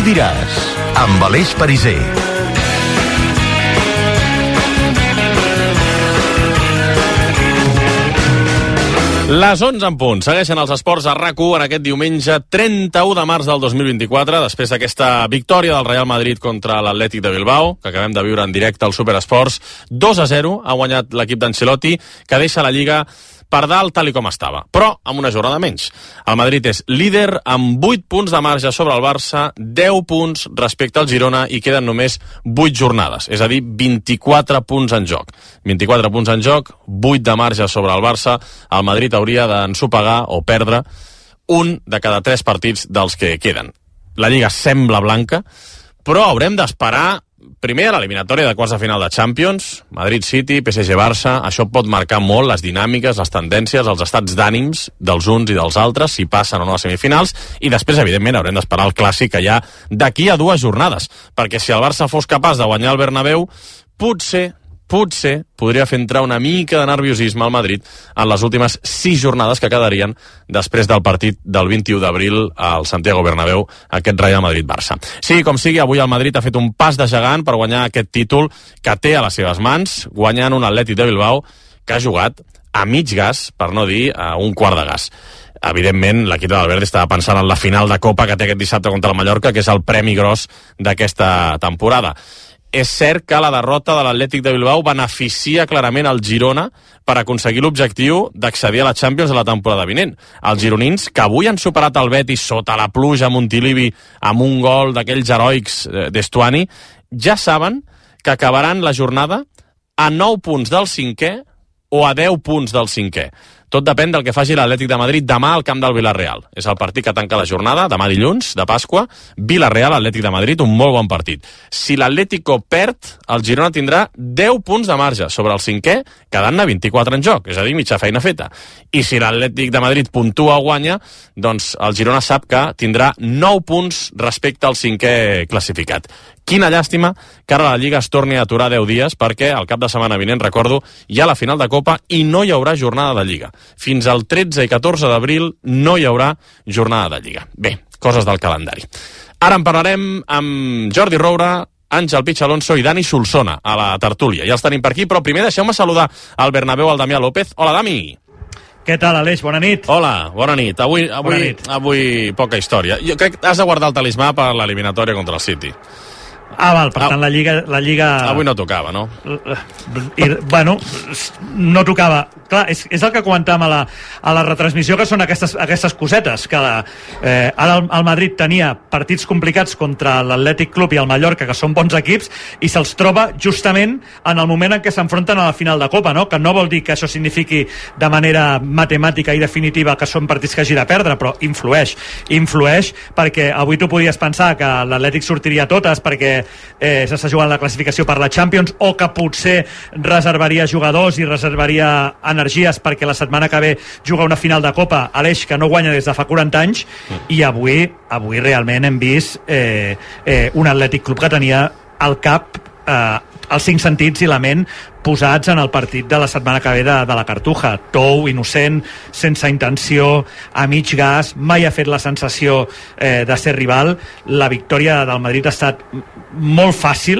diràs, amb Aleix Pariser. Les 11 en punt. Segueixen els esports a RAC1 en aquest diumenge 31 de març del 2024, després d'aquesta victòria del Real Madrid contra l'Atlètic de Bilbao, que acabem de viure en directe al Superesports. 2-0 ha guanyat l'equip d'Ancelotti, que deixa la Lliga per dalt tal i com estava, però amb una jornada menys. El Madrid és líder amb 8 punts de marge sobre el Barça, 10 punts respecte al Girona i queden només 8 jornades, és a dir, 24 punts en joc. 24 punts en joc, 8 de marge sobre el Barça. El Madrid hauria d'ensopegar o perdre un de cada 3 partits dels que queden. La Lliga sembla blanca, però haurem d'esperar primer a l'eliminatòria de quarts de final de Champions, Madrid-City, PSG-Barça. Això pot marcar molt les dinàmiques, les tendències, els estats d'ànims dels uns i dels altres, si passen o no a semifinals, i després, evidentment, haurem d'esperar el clàssic que hi ha d'aquí a 2 jornades, perquè si el Barça fos capaç de guanyar el Bernabéu, potser podria fer entrar una mica de nerviosisme al Madrid en les últimes 6 jornades que quedarien després del partit del 21 d'abril al Santiago Bernabéu, aquest Real Madrid-Barça. Sigui com sigui, avui el Madrid ha fet un pas de gegant per guanyar aquest títol que té a les seves mans, guanyant un Atlètic de Bilbao que ha jugat a mig gas, per no dir a un quart de gas. Evidentment, l'equip de Valverde estava pensant en la final de Copa que té aquest dissabte contra el Mallorca, que és el premi gros d'aquesta temporada. És cert que la derrota de l'Atlètic de Bilbao beneficia clarament el Girona per aconseguir l'objectiu d'accedir a la Champions de la temporada vinent. Els gironins, que avui han superat el Betis sota la pluja a Montilivi amb un gol d'aquells heroics d'Estuani, ja saben que acabaran la jornada a 9 punts del 5è o a 10 punts del 5è. Tot depèn del que faci l'Atlètic de Madrid demà al camp del Villarreal. És el partit que tanca la jornada, demà dilluns, de Pasqua. Villarreal-Atlètic de Madrid, un molt bon partit. Si l'Atlético perd, el Girona tindrà 10 punts de marge sobre el 5è, quedant-ne 24 en joc, és a dir, mitja feina feta. I si l'Atlètic de Madrid puntua o guanya, doncs el Girona sap que tindrà 9 punts respecte al 5è classificat. Quina llàstima que ara la Lliga es torni a aturar 10 dies perquè el cap de setmana vinent, recordo, hi ha la final de Copa i no hi haurà jornada de Lliga. Fins al 13 i 14 d'abril no hi haurà jornada de Lliga. Bé, coses del calendari. Ara en parlarem amb Jordi Roura, Àngel Pich Alonso i Dani Solsona a la tertúlia. Ja els tenim per aquí, però primer deixeu-me saludar al Bernabéu, al Damià López. Hola, Dami. Què tal, Aleix? Bona nit. Hola, bona nit. Avui poca història. Jo crec que has de guardar el talismà per l'eliminatòria contra el City. Val, per tant la Lliga... Avui no tocava, no? Bueno, no tocava. Clar, és el que comentàvem a la retransmissió, que són aquestes cosetes, que ara el Madrid tenia partits complicats contra l'Atlètic Club i el Mallorca, que són bons equips, i se'ls troba justament en el moment en què s'enfronten a la final de Copa, no? Que no vol dir que això signifiqui de manera matemàtica i definitiva que són partits que hagi de perdre, però influeix perquè avui tu podies pensar que l'Atlètic sortiria a totes perquè s'està jugant la classificació per la Champions, o que potser reservaria jugadors i reservaria energies perquè la setmana que ve juga una final de Copa, Aleix, que no guanya des de fa 40 anys, i avui realment hem vist un Atlètic Club que tenia al cap els 5 sentits i la ment posats en el partit de la setmana que ve de la Cartuja. Tou, innocent, sense intenció, a mig gas, mai ha fet la sensació de ser rival. La victòria del Madrid ha estat molt fàcil,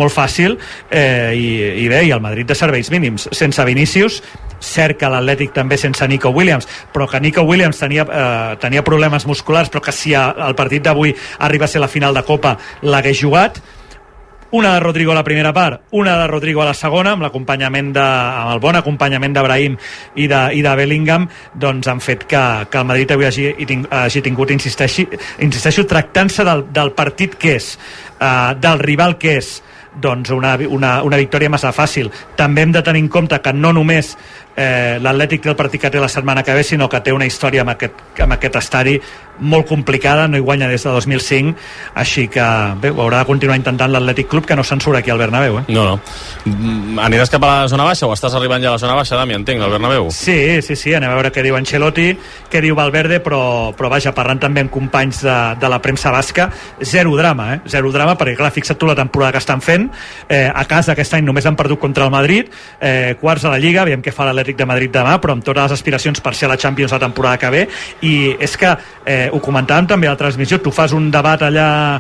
i el Madrid de serveis mínims, sense Vinícius, cert que l'Atlètic també sense Nico Williams, però que Nico Williams tenia problemes musculars, però que si el partit d'avui arriba a ser la final de Copa l'hagués jugat. Una de Rodrigo a la primera part, una de Rodrigo a la segona, amb el bon acompanyament d'Abraham i de Bellingham, doncs han fet que el Madrid avui hagi tingut, insisteixo, tractant-se del partit que és, del rival que és, doncs una victòria massa fàcil. També hem de tenir en compte que no només l'Atlètic té el partit que té la setmana que ve, sinó que té una història amb aquest estadi molt complicada, no hi guanya des de 2005, així que bé, ho haurà de continuar intentant l'Atlètic Club, que no se'n surt aquí al Bernabéu. No. Aniràs cap a la zona baixa o estàs arribant ja a la zona baixa, Dami, entenc, al Bernabéu? Sí, anem a veure què diu Ancelotti, què diu Valverde, però vaja, parlant també amb companys de la premsa basca, zero drama, perquè clar, fixa't tu la temporada que estan fent, a casa aquest any només han perdut contra el Madrid, quarts a la Lliga, veiem què fa l'Atlètic de Madrid demà, però amb totes les aspiracions per ser a la Champions la temporada que ve. I és que ho comentàvem també a la transmissió, tu fas un debat allà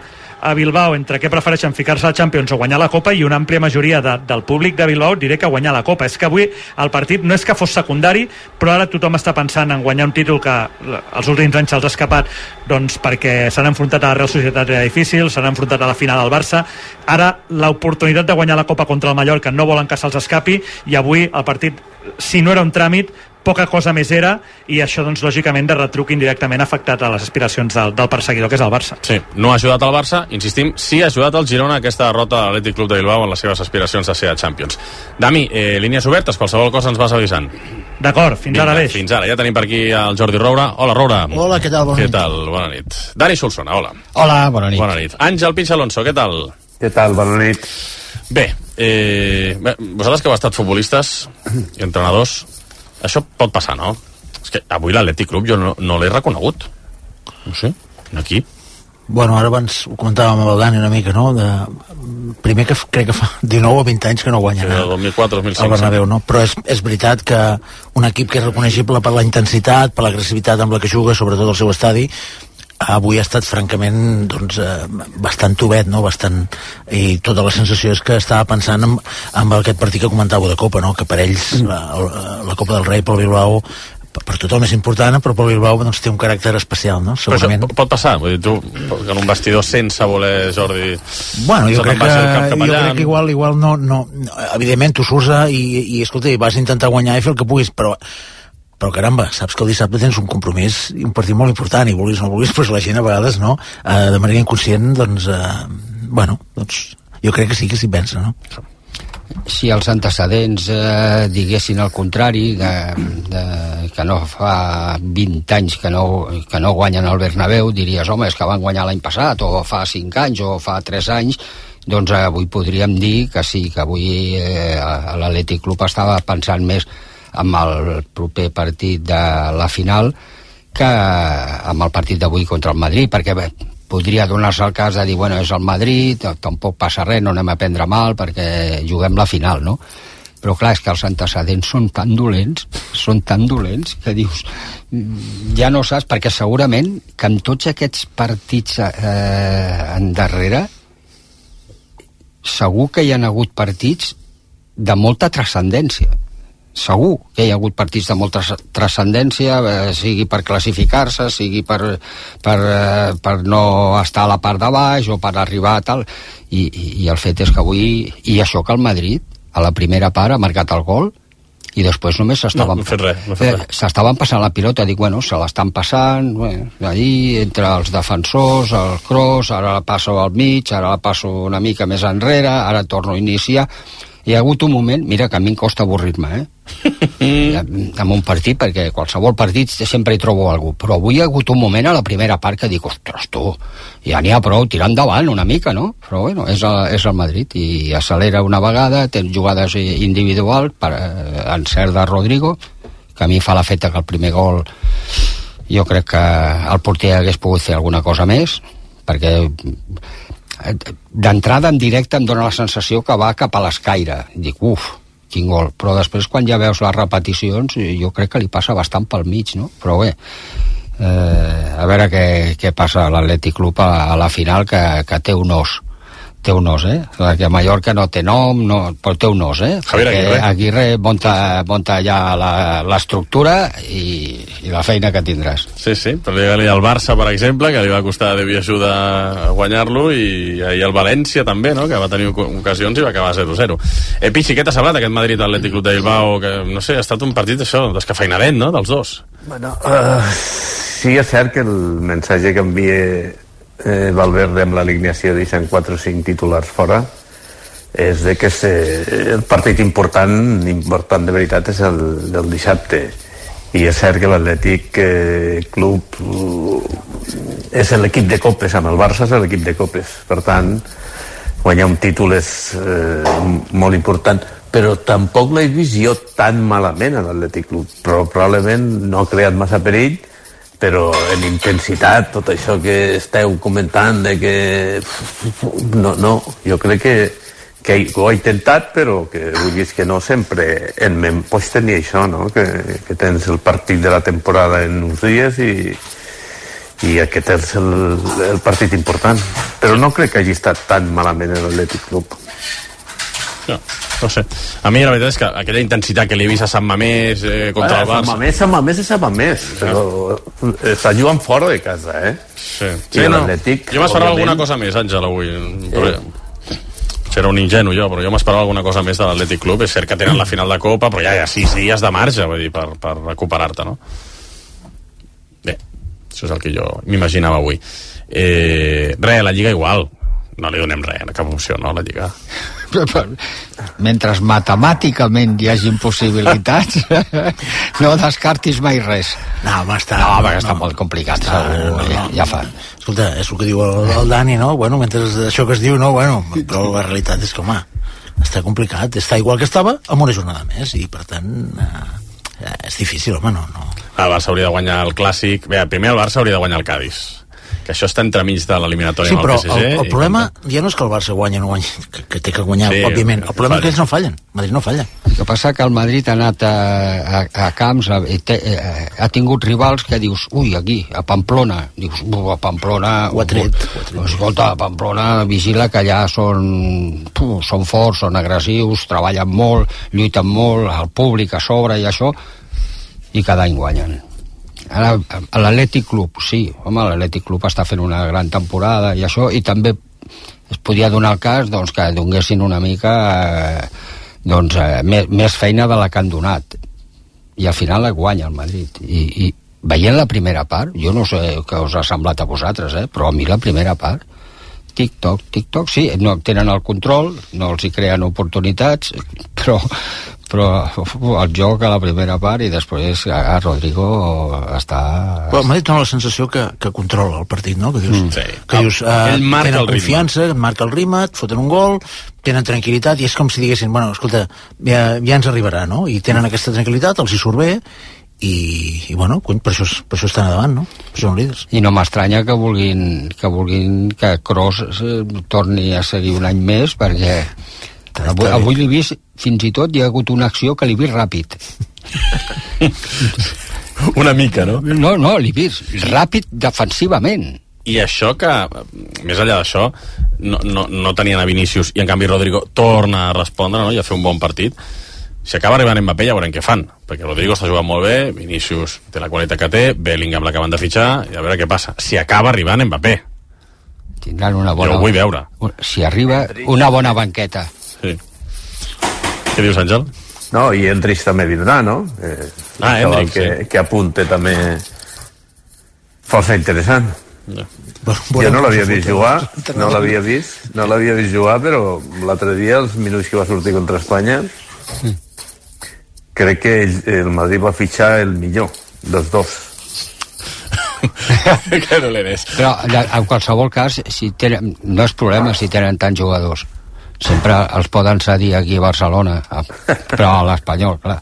a Bilbao entre què prefereixen, ficar-se a Champions o guanyar la Copa, i una àmplia majoria del públic de Bilbao diré que guanyar la Copa. És que avui el partit no és que fos secundari, però ara tothom està pensant en guanyar un títol que els últims anys se'ls ha escapat, doncs perquè s'han enfrontat a la Real Societat, era difícil, s'han enfrontat a la final al Barça. Ara l'oportunitat de guanyar la Copa contra el Mallorca no volen que se'ls escapi, i avui el partit, si no era un tràmit, poca cosa més era, i això doncs lògicament de retruc indirectament ha afectat a les aspiracions del perseguidor, que és el Barça. Sí, no ha ajudat el Barça, insistim, sí ha ajudat el Girona aquesta derrota de l'Atlètic Club de Bilbao en les seves aspiracions de ser a Champions. Dami, línies obertes, qualsevol cosa ens vas avisant. D'acord, fins ara, Aleix. Fins ara, ja tenim per aquí el Jordi Roura. Hola, Roura. Hola, què tal? Bona nit. Què tal? Bona nit. Dani Solsona, hola. Hola, bona nit. Bona nit. Àngel Pinx Alonso, què tal? Què tal? Bona nit. Bé, vosaltres que heu estat futbolistes i entrenadors, això pot passar, no? És que avui l'Atlètic Club jo no l'he reconegut. No sé, un equip. Bueno, ara abans ho comentàvem amb el Dani una mica, no? Primer que crec que fa 19 o 20 anys que no guanya nada. 2004-2005. Al Bernabéu, no? Però és veritat que un equip que és reconeixible per la intensitat, per l'agressivitat amb la que juga, sobretot al seu estadi, avui ha estat francament doncs, bastant tovet, no? I tota la sensació és que estava pensant en aquest partit que comentàveu de Copa, no? Que per ells la Copa del Rei pel Bilbao per tothom és important, però pel Bilbao doncs, té un caràcter especial, no? Segurament. Però això pot passar, vull dir, tu en un vestidor sense voler, Jordi, bueno, jo crec que igual no, evidentment tu surts i escolta, vas intentar guanyar i fer el que puguis, però caramba, saps que el dissabte tens un compromís i un partit molt important, i vulguis o no vulguis, doncs la gent a vegades, no? De manera inconscient, doncs jo crec que sí pensa, no? Si els antecedents diguessin el contrari, que no fa 20 anys que no guanyen al Bernabéu, diries, home, és que van guanyar l'any passat, o fa 5 anys, o fa 3 anys, doncs avui podríem dir que sí, que avui l'Atlètic Club estava pensant més amb el proper partit de la final que amb el partit d'avui contra el Madrid, perquè podria donar-se el cas de dir, bueno, és el Madrid, tampoc passa res, no anem a prendre mal perquè juguem la final, no? Però clar, és que els antecedents són tan dolents que dius, ja no saps, perquè segurament que en tots aquests partits endarrere segur que hi ha hagut partits de molta transcendència. Segur que hi ha hagut partits de molta transcendència, sigui per classificar-se, sigui per no estar a la part de baix o per arribar a tal, i el fet és que avui, i això que el Madrid a la primera part ha marcat el gol i després només s'estaven passant la pilota, dic, bueno, se l'estan passant, allí entre els defensors, el cross, ara la passo al mig, ara la passo una mica més enrere, ara torno a iniciar. Hi ha hagut un moment, mira que a mi em costa avorrir-me, amb un partit, perquè qualsevol partit sempre hi trobo algú, però avui hi ha hagut un moment a la primera part que dic, ostres, tu, ja n'hi ha prou, tirar endavant una mica, no? Però bueno, és el Madrid, i accelera una vegada, té jugades individuals, per encert de Rodrigo, que a mi fa l'efecte que el primer gol jo crec que el porter hagués pogut fer alguna cosa més, perquè d'entrada en directe em dóna la sensació que va cap a l'escaire, dic, quin gol, però després quan ja veus les repeticions jo crec que li passa bastant pel mig, no? Però bé, a veure què passa a l'Atlètic Club a la final, que té un os, que a Mallorca no té nom, però té un os, Javier Aguirre monta ja l'estructura i la feina que tindràs. Sí, però li al Barça, per exemple, que li va costar Déu i ajuda a guanyar-lo, i el València també, no? Que va tenir ocasions i va acabar 0-0. Pichi, què t'ha semblat aquest Madrid-Atlètic Club de Bilbao? Que, no sé, ha estat un partit això, descafeinadent, no?, dels dos. Bueno, sí, és cert que el missatge que envia Valverde amb l'alineació deixant 4 o 5 titulars fora és de que el partit important de veritat és el del dissabte, i és cert que l'Atlètic Club és l'equip de copes, amb el Barça és l'equip de copes, per tant guanyar un títol és molt important, però tampoc l'he vist jo tan malament a l'Atlètic Club, però probablement no ha creat massa perill, però en intensitat, tot això que esteu comentant de que no, jo crec que ho ha intentat, però que vulguis que no, sempre pots tenir això, no? Que tens el partit de la temporada en uns dies i aquest és el partit important, però no crec que hagi estat tan malament l'Atlètic Club. No sé, a mi la veritat és que aquella intensitat que li he vist a Sant Mamés contra el Barça... Sant Mamés és Sant Mamés, però està jugant fora de casa, Sí, no. Jo m'esperava alguna cosa més, Àngel, avui. Era un ingenu jo, però jo m'esperava alguna cosa més de l'Atlètic Club. És cert que tenen la final de Copa, però ja hi ha 6 dies de marge, vull dir, per recuperar-te, no? Bé, això és el que jo m'imaginava avui. La Lliga igual. No li donem res, cap opció, no, a la Lliga. Mentre matemàticament hi hagi possibilitats, no descartis mai res. No, home, perquè està molt complicat. Ja fa. Escolta, és el que diu el Dani, no? Bueno, mentre això que es diu, no? Bueno, però la realitat és que, home, està complicat. Està igual que estava amb una jornada més i, per tant, és difícil, home, no. El Barça hauria de guanyar el Clàssic. Bé, primer el Barça hauria de guanyar el Cádiz, que això està entremig de l'eliminatòria amb el PSG. Sí, però el problema ja no és que el Barça guanya o no guanya, que té que guanyar, òbviament. El problema és que ells no fallen. Madrid no falla. El que passa que el Madrid ha anat a camps, ha tingut rivals que dius, aquí, a Pamplona. Dius, a Pamplona... Ho ha tret. Escolta, a Pamplona vigila que allà són forts, són agressius, treballen molt, lluiten molt, el públic a sobre i això, i cada any guanyen. Ara, a l'Atlètic Club, sí, home, l'Atlètic Club està fent una gran temporada i això, i també es podia donar el cas doncs, que donguessin una mica més feina de la que han donat, i al final la guanya el Madrid. I veient la primera part, jo no sé què us ha semblat a vosaltres, però a mi la primera part, tic-toc, sí, no tenen el control, no els hi creen oportunitats, però el joc a la primera part i després a Rodrigo està... Però m'ha dit la sensació que controla el partit, no? Que dius, ell marca tenen el confiança, marca el ritme, et foten un gol, tenen tranquil·litat, i és com si diguessin, bueno, escolta, ja ens arribarà, no? I tenen aquesta tranquil·litat, els hi surt bé, i bueno, per això estan a davant, no? Són líders. I no m'estranya que vulguin que Kroos torni a seguir un any més, perquè avui l'he vist, fins i tot hi ha hagut una acció que l'he vist ràpid. Una mica, no? No, l'he vist ràpid defensivament. I això que, més enllà d'això, no tenien a Vinícius, i en canvi Rodrigo torna a respondre, no? I a fer un bon partit. Si acaba arribant Mbappé ja veurem què fan, perquè Rodrigo està jugant molt bé, Vinícius té la qualitat que té, Bellingham l'acaben de fitxar, i a veure què passa. Si acaba arribant Mbappé, tindran una bona... Jo ho vull veure. Si arriba, una bona banqueta. Sí. Què dius, Àngel? No, i Endrich també vindrà, no? Endrich, sí. Que apunte també força interessant. Jo no l'havia vist jugar, no l'havia vist jugar, però l'altre dia, els minuts que va sortir contra Espanya, crec que el Madrid va fitxar el millor dels dos. Que dolent és. Però en qualsevol cas, no és problema si tenen tants jugadors. Sempre els poden cedir aquí a Barcelona, però a l'Espanyol, clar.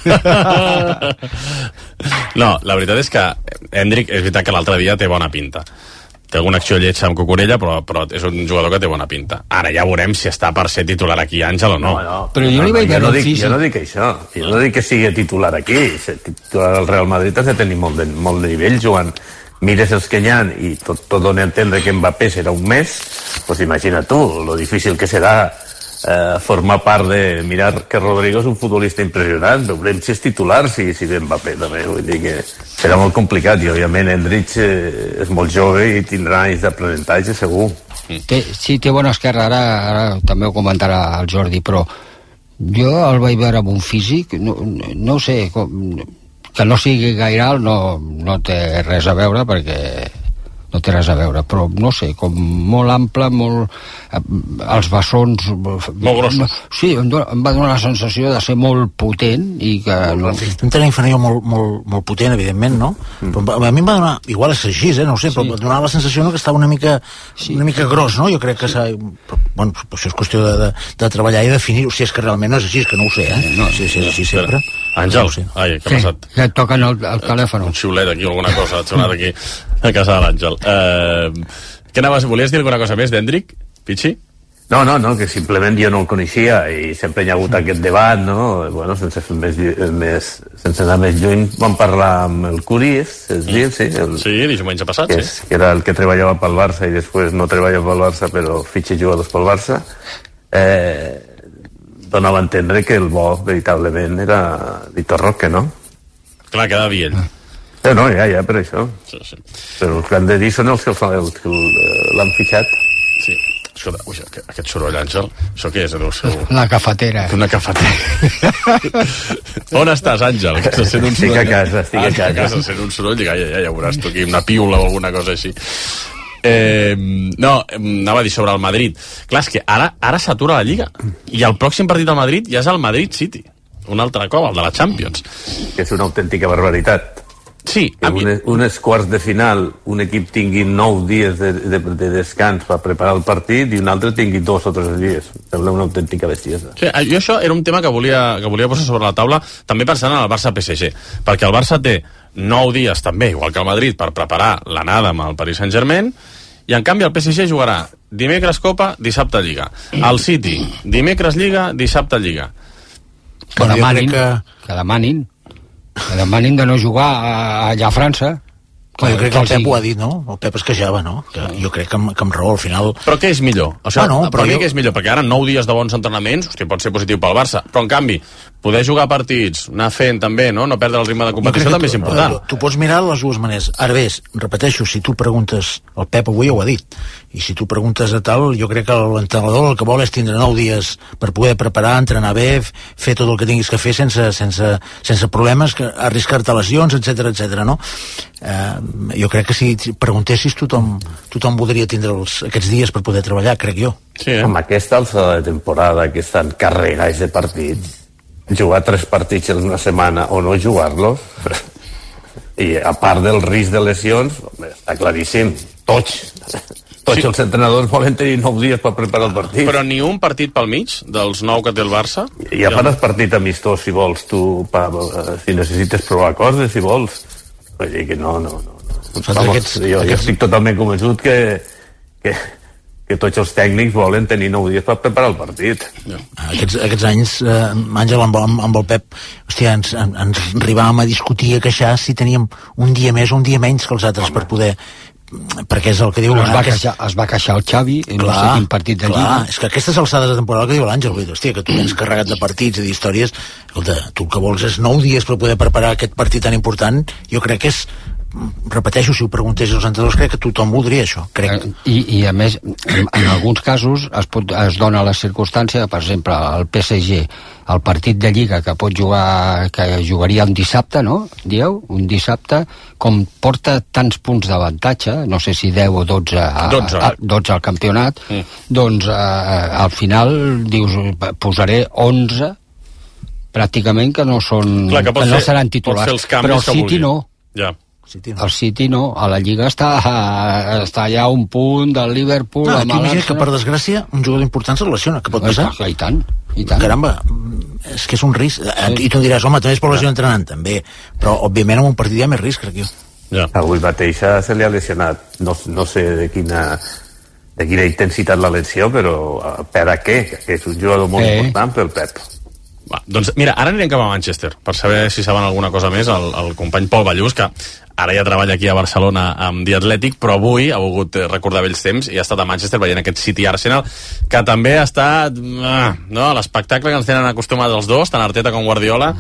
No, la veritat és que Endrick, és veritat que l'altre dia té bona pinta. Té alguna acció lletja amb Cucurella, però és un jugador que té bona pinta. Ara ja veurem si està per ser titular aquí, Àngel, o no. Però jo li vaig veure físic. Jo no dic això. Jo no dic que sigui titular aquí. Ser titular del Real Madrid has de tenir molt de nivell jugant. Mires els que hi ha i tot dona a entendre que Mbappé serà un mes, doncs imagina tu, lo difícil que serà formar part de... Mirar que Rodrigo és un futbolista impressionant, veurem si és titular, si ve Mbappé també, vull dir que serà molt complicat, i òbviament Endrich és molt jove i tindrà anys d'aprenentatge segur. Sí, té bona esquerra, ara també ho comentarà el Jordi, però jo el vaig veure amb un físic, no sé, que no sigui gaire alt no té res a veure, perquè no té res a veure, però no sé, com molt ample, molt... els bessons... Molt grossos. Sí, em va donar la sensació de ser molt potent i que... Un tren inferior molt potent, evidentment, no? Però a mi em va donar... Igual és així, no ho sé, però em donava la sensació que estava una mica gros, no? Jo crec que s'ha... Bueno, això és qüestió de treballar i definir-ho, si és que realment no és així, és que no ho sé, No, si és així sempre... Àngel, ai, què ha passat? Que et toquen el telèfon. Un xiulet aquí, alguna cosa, et sonat aquí a casa de l'Àngel. Volies dir alguna cosa més d'Endrick, Pichi? No, que simplement jo no el coneixia i sempre hi ha hagut aquest debat, no? Bueno, sense anar més lluny, vam parlar amb el Curis, sí, diumenge passat, que era el que treballava pel Barça i després no treballa pel Barça, però fitxa jugadors pel Barça. Donava a entendre que el bo, veritablement, era Vitor Roque, no? Clar, queda dir ell. No, ja, per això. Sí. Però els que han de dir són els que l'han fitxat. Sí. Escolta, aquest soroll, Àngel, això què és? La cafetera. Una cafetera. On estàs, Àngel? Que se sent un soroll. Estic a casa. Se sent un soroll i ja veuràs tu aquí, una piula o alguna cosa així. No, anava a dir sobre el Madrid. Clar, és que ara s'atura la Lliga. I el pròxim partit del Madrid ja és el Madrid City. Un altre cop, el de la Champions. Que és una autèntica barbaritat. Sí, unes quarts de final un equip tingui 9 dies de descans per preparar el partit i un altre tingui 2 o 3 dies. Sembla una autèntica bestiesa. Sí, jo això era un tema que volia posar sobre la taula, també pensant en el Barça-PSG, perquè el Barça té 9 dies també, igual que el Madrid, per preparar l'anada amb el Paris Saint-Germain, i en canvi el PSG jugarà dimecres Copa, dissabte Lliga. El City, dimecres Lliga, dissabte Lliga. Que demanin de no jugar allà a França. Jo crec que el Pep ho ha dit, no? El Pep es queixava, no? Jo crec que amb raó, al final... Però què és millor? O sigui, per mi què és millor? Perquè ara 9 dies de bons entrenaments, pot ser positiu pel Barça, però en canvi, poder jugar partits, anar fent també, no perdre el ritme de competició també és important. Tu pots mirar les dues maneres. Ara bé, repeteixo, si tu preguntes, el Pep avui ho ha dit, i si tu preguntes a tal, jo crec que l'entrenador el que vol és tindre 9 dies per poder preparar, entrenar bé, fer tot el que tinguis que fer sense problemes, arriscar-te lesions, etc, no? Jo crec que si preguntessis tothom voldria tindre aquests dies per poder treballar, crec jo. Sí, Amb aquesta alçada de temporada que estan carregats de partits, jugar 3 partits en una setmana o no jugar-los, i a part del risc de lesions, està claríssim, tots els entrenadors volen tenir 9 dies per preparar el partit. Però ni un partit pel mig dels 9 que té el Barça? I a part el partit amistós, si vols tu, si necessites provar coses, si vols. Vull dir que no. Jo estic totalment convençut que tots els tècnics volen tenir 9 dies per preparar el partit. Aquests anys, Àngel, amb el Pep, hòstia, ens arribàvem a discutir, a queixar si teníem un dia més o un dia menys que els altres per poder... perquè és el que diu... Es va queixar el Xavi en no sé quin partit de Lliga. És que aquestes alçades de temporada que diu l'Àngel, hòstia, que tu tens carregat de partits i d'històries, escolta, tu el que vols és 9 dies per poder preparar aquest partit tan important, jo crec que és, repeteixo, si ho preguntessis als entrenadors, crec que tothom voldria això, crec. I a més, en alguns casos es dona la circumstància, per exemple, el PSG, el partit de Lliga que pot jugar, que jugaria un dissabte, no? Dieu? Un dissabte, com porta tants punts d'avantatge, no sé si 10 o 12 al campionat, doncs al final dius, posaré 11 pràcticament que no són, que no seran titulars, però el City no. Ja. El City no, a la Lliga està allà a un punt del Liverpool. No, tu imagines que per desgràcia un jugador important se relaciona, que pot passar? I tant. Caramba, és que és un risc. I tu diràs, home, també es pot lesionar entrenant, també, però òbviament en un partit hi ha més risc, crec jo. Avui mateix se li ha lesionat, no sé de quina intensitat la lesió, però per a què? Que és un jugador molt important pel Pep. Va, doncs mira, ara anirem cap a Manchester per saber si saben alguna cosa més el company Pol Ballús, que ara ja treballa aquí a Barcelona amb The Athletic, però avui ha volgut recordar vells temps i ha estat a Manchester veient aquest City-Arsenal, que també ha estat l'espectacle que ens tenen acostumats els dos, tant Arteta com Guardiola.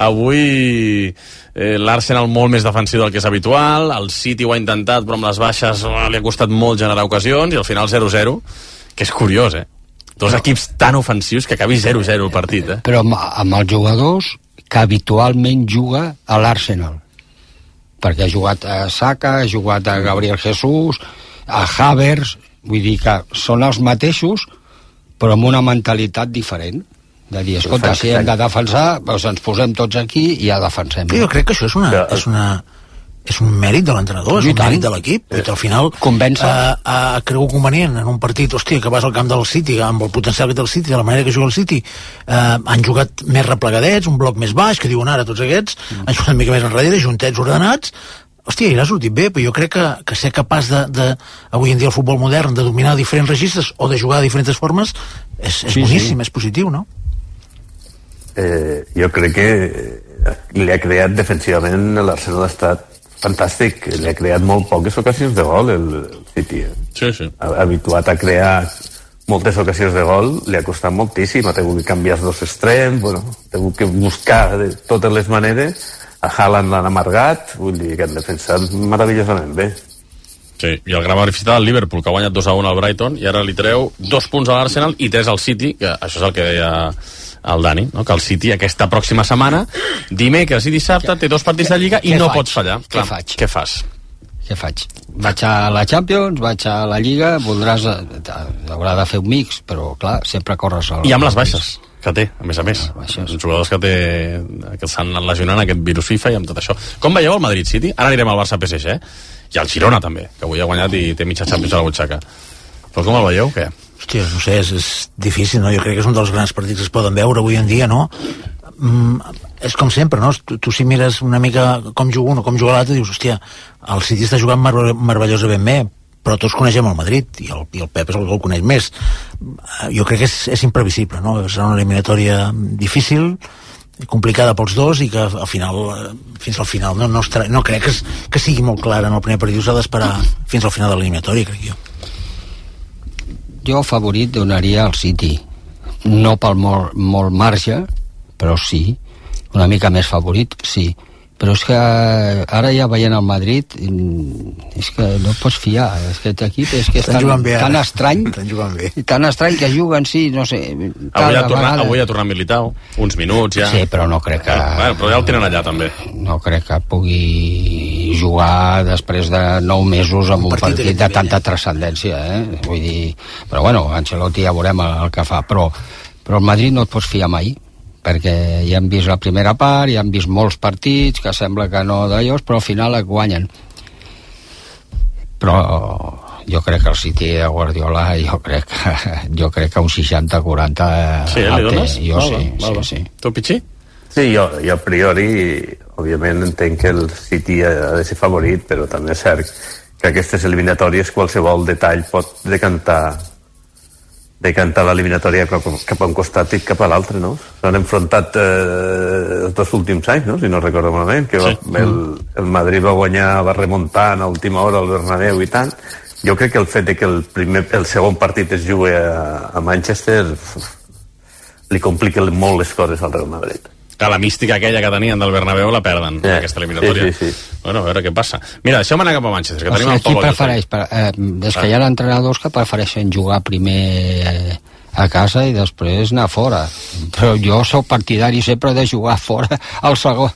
Avui l'Arsenal molt més defensiu del que és habitual, el City ho ha intentat però amb les baixes li ha costat molt generar ocasions i al final 0-0, que és curiós, dos equips tan ofensius que acabi 0-0 el partit, Però amb els jugadors que habitualment juga a l'Arsenal. Perquè ha jugat a Saka, ha jugat a Gabriel Jesús, a Havertz, vull dir que són els mateixos, però amb una mentalitat diferent. De dir, escolta, si hem de defensar, doncs ens posem tots aquí i ja defensem. Jo crec que això és un mèrit de l'entrenador, és un mèrit de l'equip, i al final ha cregut convenient en un partit, hòstia, que vas al camp del City, amb el potencial que té el City, de la manera que juga el City, han jugat més replegadets, un bloc més baix, que diuen ara tots aquests, han jugat una mica més enrere, juntets, ordenats, hòstia, ell ha sortit bé, però jo crec que ser capaç avui en dia el futbol modern, de dominar diferents registres o de jugar de diferents formes, és boníssim, és positiu, no? Jo crec que li ha creat defensivament l'Arsenal ha estat fantàstic, li ha creat molt poques ocasions de gol el City. Sí. Habituat a crear moltes ocasions de gol, li ha costat moltíssim, ha tingut que canviar els dos extrems, ha tingut que buscar de totes les maneres, a Haaland l'han amargat, vull dir que han defensat meravellosament bé. Sí, i el gran benefici del Liverpool, que ha guanyat 2-1 al Brighton, i ara li treu 2 punts a l'Arsenal i 3 al City, que això és el que deia el Dani, no? Que el City aquesta pròxima setmana, dimecres i dissabte, té 2 partits de Lliga i no pots fallar. Què faig? Què fas? Què faig? Vaig a la Champions, vaig a la Lliga, voldràs... Haurà de fer un mix, però clar, sempre corres... I amb les baixes que té, a més. Els jugadors que s'han anat lesionant aquest virus FIFA i amb tot això. Com veieu el Madrid-City? Ara anirem al Barça-PSG, i al Girona també, que avui ha guanyat i té mitja Champions a la butxaca. Però com el veieu, què? Hòstia, no sé, és difícil, no? Jo crec que és un dels grans partits que es poden veure avui en dia, no? És com sempre, no? Tu si mires una mica com juga un o com juga l'altre, dius, hòstia, el City està jugant meravellosament bé, però tots coneixem el Madrid, i el Pep és el que el coneix més. Jo crec que és imprevisible, no? Serà una eliminatòria difícil, complicada pels dos, i que al final, fins al final, no crec que sigui molt clara en el primer partit, s'ha d'esperar fins al final de l'eliminatòria, crec jo. Jo favorit donaria al City, no pel molt marge, però sí, una mica més favorit, sí, però és que ara ja veient el Madrid és que no pots fiar, és que aquest equip és que és tan estrany que juguen, sí, no sé, avui ha tornat Militao uns minuts ja. Sí, però no crec que però ja el tenen allà també, no crec que pugui jugar després de 9 mesos amb un partit de tanta transcendència, vull dir, però bueno, Ancelotti ja veurem el que fa, però el Madrid no et pots fiar mai, perquè ja hem vist la primera part, ja hem vist molts partits que sembla que no d'allò, però al final et guanyen. Però jo crec que el City de Guardiola, jo crec que un 60-40 sí, li dones? Jo sí. Tu, Pichi? Sí, jo a priori òbviament entenc que el City ha de ser favorit, però també és cert que aquestes eliminatòries qualsevol detall pot decantar l'eliminatòria cap a un costat i cap a l'altre, no? S'han enfrontat els 2 últims anys, no? Si no recordo malament, que el Madrid va guanyar, va remuntar a última hora al Bernabéu i tant. Jo crec que el fet de que el segon partit es jugui a Manchester li complica molt les coses al Real Madrid. Que la mística aquella que tenien del Bernabéu la perden, aquesta eliminatòria. Sí. Bueno, a veure què passa. Mira, deixeu-me anar cap a Manchester, que tenim el Pol. Qui prefereix? És que hi ha entrenadors que prefereixen jugar primer a casa i després anar fora. Però jo sóc partidari sempre de jugar fora al segon,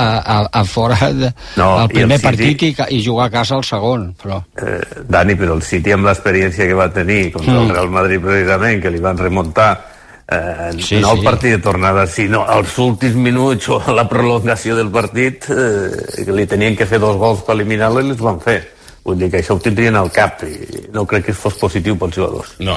a fora el primer partit i jugar a casa al segon. Però... Dani, però el City amb l'experiència que va tenir contra el Real Madrid precisament, que li van remuntar no el partit de tornada, sinó als últims minuts o a la prolongació del partit, que li tenien que fer 2 gols per eliminar-lo i els van fer. Vull dir que això ho tindrien al cap i no crec que fos positiu pels jugadors. No.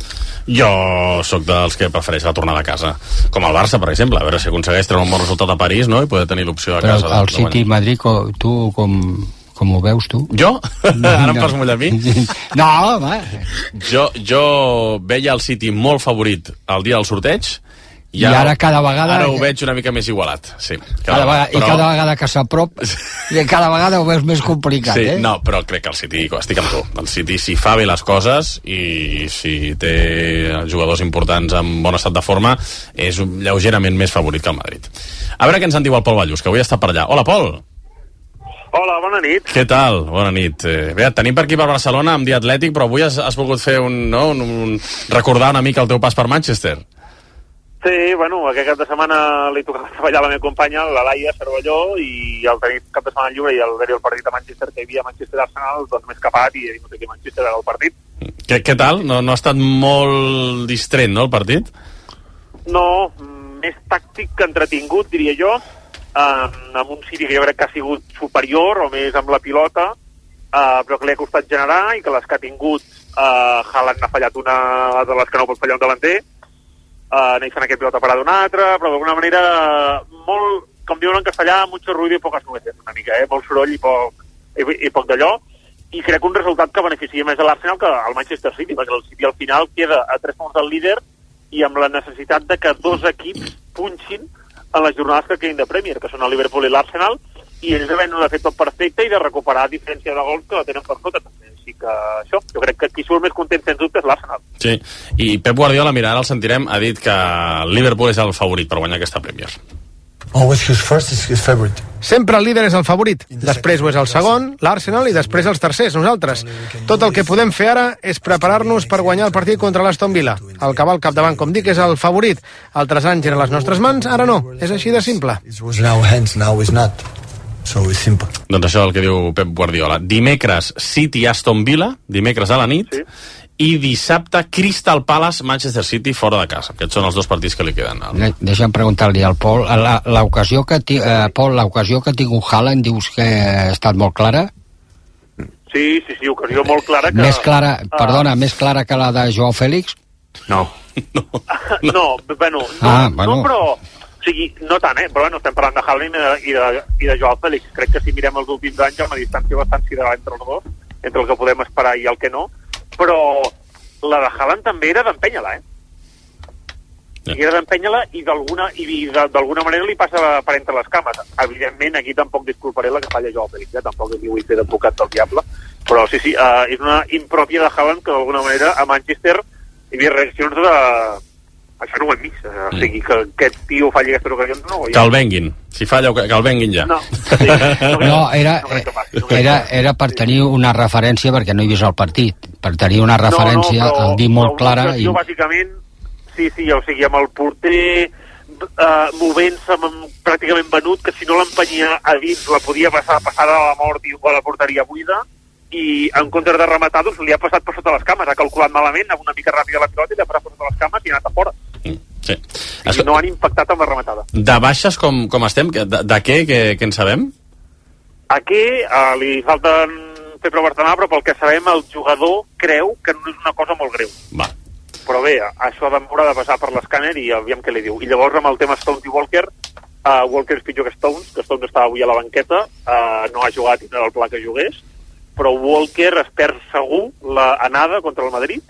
Jo sóc dels que prefereix la tornada a casa, com el Barça, per exemple, a veure si aconsegueix treure un bon resultat a París, no? I poder tenir l'opció a casa. Però el City i Madrid, tu com ho veus, tu? Jo? Ara em fas mullar a mi? No, va. Jo veia el City molt favorit el dia del sorteig, i ara cada vegada... Ara ho veig una mica més igualat, sí. Cada vegada que s'aprop, cada vegada ho veus més complicat, sí, no, però crec que el City, estic amb tu, el City si fa bé les coses i si té jugadors importants en bon estat de forma, és lleugerament més favorit que el Madrid. A veure què ens en diu el Pol Ballús, que avui està per allà. Hola, Pol! Hola, bona nit. Què tal? Bona nit. Bé, et tenim per aquí per Barcelona amb dia atlètic, però avui has volgut fer recordar una mica el teu pas per Manchester. Sí, bueno, aquest cap de setmana li tocava treballar a la meva companya, la Laia Cervelló, i el tenir cap de setmana lliure i el veure el partit a Manchester, que hi havia Manchester-Arsenal, doncs m'he escapat i he dit que Manchester era el partit. Què tal? No ha estat molt distret, no, el partit? No, més tàctic que entretingut, diria jo, amb un City que jo crec que ha sigut superior o més amb la pilota, però que li ha costat generar i que les que ha tingut Haaland n'ha fallat una de les que no pot fallar un davanter, Nathan aquest pilota parada una altra, però d'alguna manera molt, com diuen en castellà, mucho ruido y pocas nueces, una mica, molt soroll i i poc d'allò, i crec un resultat que beneficia més a l'Arsenal que al Manchester City, perquè el City al final queda a 3 punts del líder i amb la necessitat de que 2 equips punxin en les jornades que quedin de Premier, que són el Liverpool i l'Arsenal, i ells havent-ho de fer tot perfecte i de recuperar a diferència de gols que la tenen per sota també. Així que això, jo crec que qui surt més content sens dubte és l'Arsenal. Sí, i Pep Guardiola, mira, ara el sentirem, ha dit que el Liverpool és el favorit per guanyar aquesta Premier. Always who's first is his favorite. Sempre el líder és el favorit, després ho és el segon, l'Arsenal, i després els tercers, nosaltres. Tot el que podem fer ara és preparar-nos per guanyar el partit contra l'Aston Villa. El que va al capdavant, com dic, és el favorit. Altres anys eren les nostres mans, ara no. És així de simple. It was in our hands, now it's not. So it's simple. Doncs això és el que diu Pep Guardiola. Dimecres, City-Aston Villa, dimecres a la nit, sí. I dissabte Crystal Palace Manchester City fora de casa. Aquests són els 2 partits que li queden. Deixa'm preguntar-li al Pol, l'ocasió que ha tingut Haaland dius que ha estat molt clara? Sí, ocasió molt clara que... Més clara que la de Joao Félix? No, bueno, però o sigui, no tant, però bueno, estem parlant de Haaland i de Joao Félix. Crec que si mirem els últims anys hi ha una distància bastant sideral entre els dos, entre el que podem esperar i el que no, però la de Haaland també era d'empènyer-la, Era d'empènyer-la i d'alguna manera li passa per entre les cames. Evidentment, aquí tampoc disculparé la que falla Joao Félix, tampoc li vull fer d'advocat del diable, però sí, és una impròpia de Haaland que d'alguna manera a Manchester hi havia reaccions de... Això no ho hem vist, o sigui, que aquest tio falli aquestes ocasions, no. Que el venguin, si falla, que el venguin ja. Era per tenir una referència, perquè no he vist el partit, per tenir una referència, el dir molt clara. Jo, bàsicament, sí, o sigui, amb el porter movent-se pràcticament venut, que si no l'empenyia a dins la podia passar a la mort i a la porteria buida, i en comptes de rematar, doncs li ha passat per sota les cames, ha calculat malament, amb una mica ràpida la pilota, i li ha passat per sota les cames i ha anat a fora. Sí. I no han impactat amb la rematada. De baixes com estem? De què en sabem? A què li falten fer proves d'anar, però pel que sabem el jugador creu que no és una cosa molt greu. Va. Però bé, això d'haurà de passar per l'escàner i aviam què li diu. I llavors amb el tema Stones i Walker, Walker és pitjor que Stones estava avui a la banqueta, no ha jugat i no era el pla que jugués, però Walker es perd segur l'anada contra el Madrid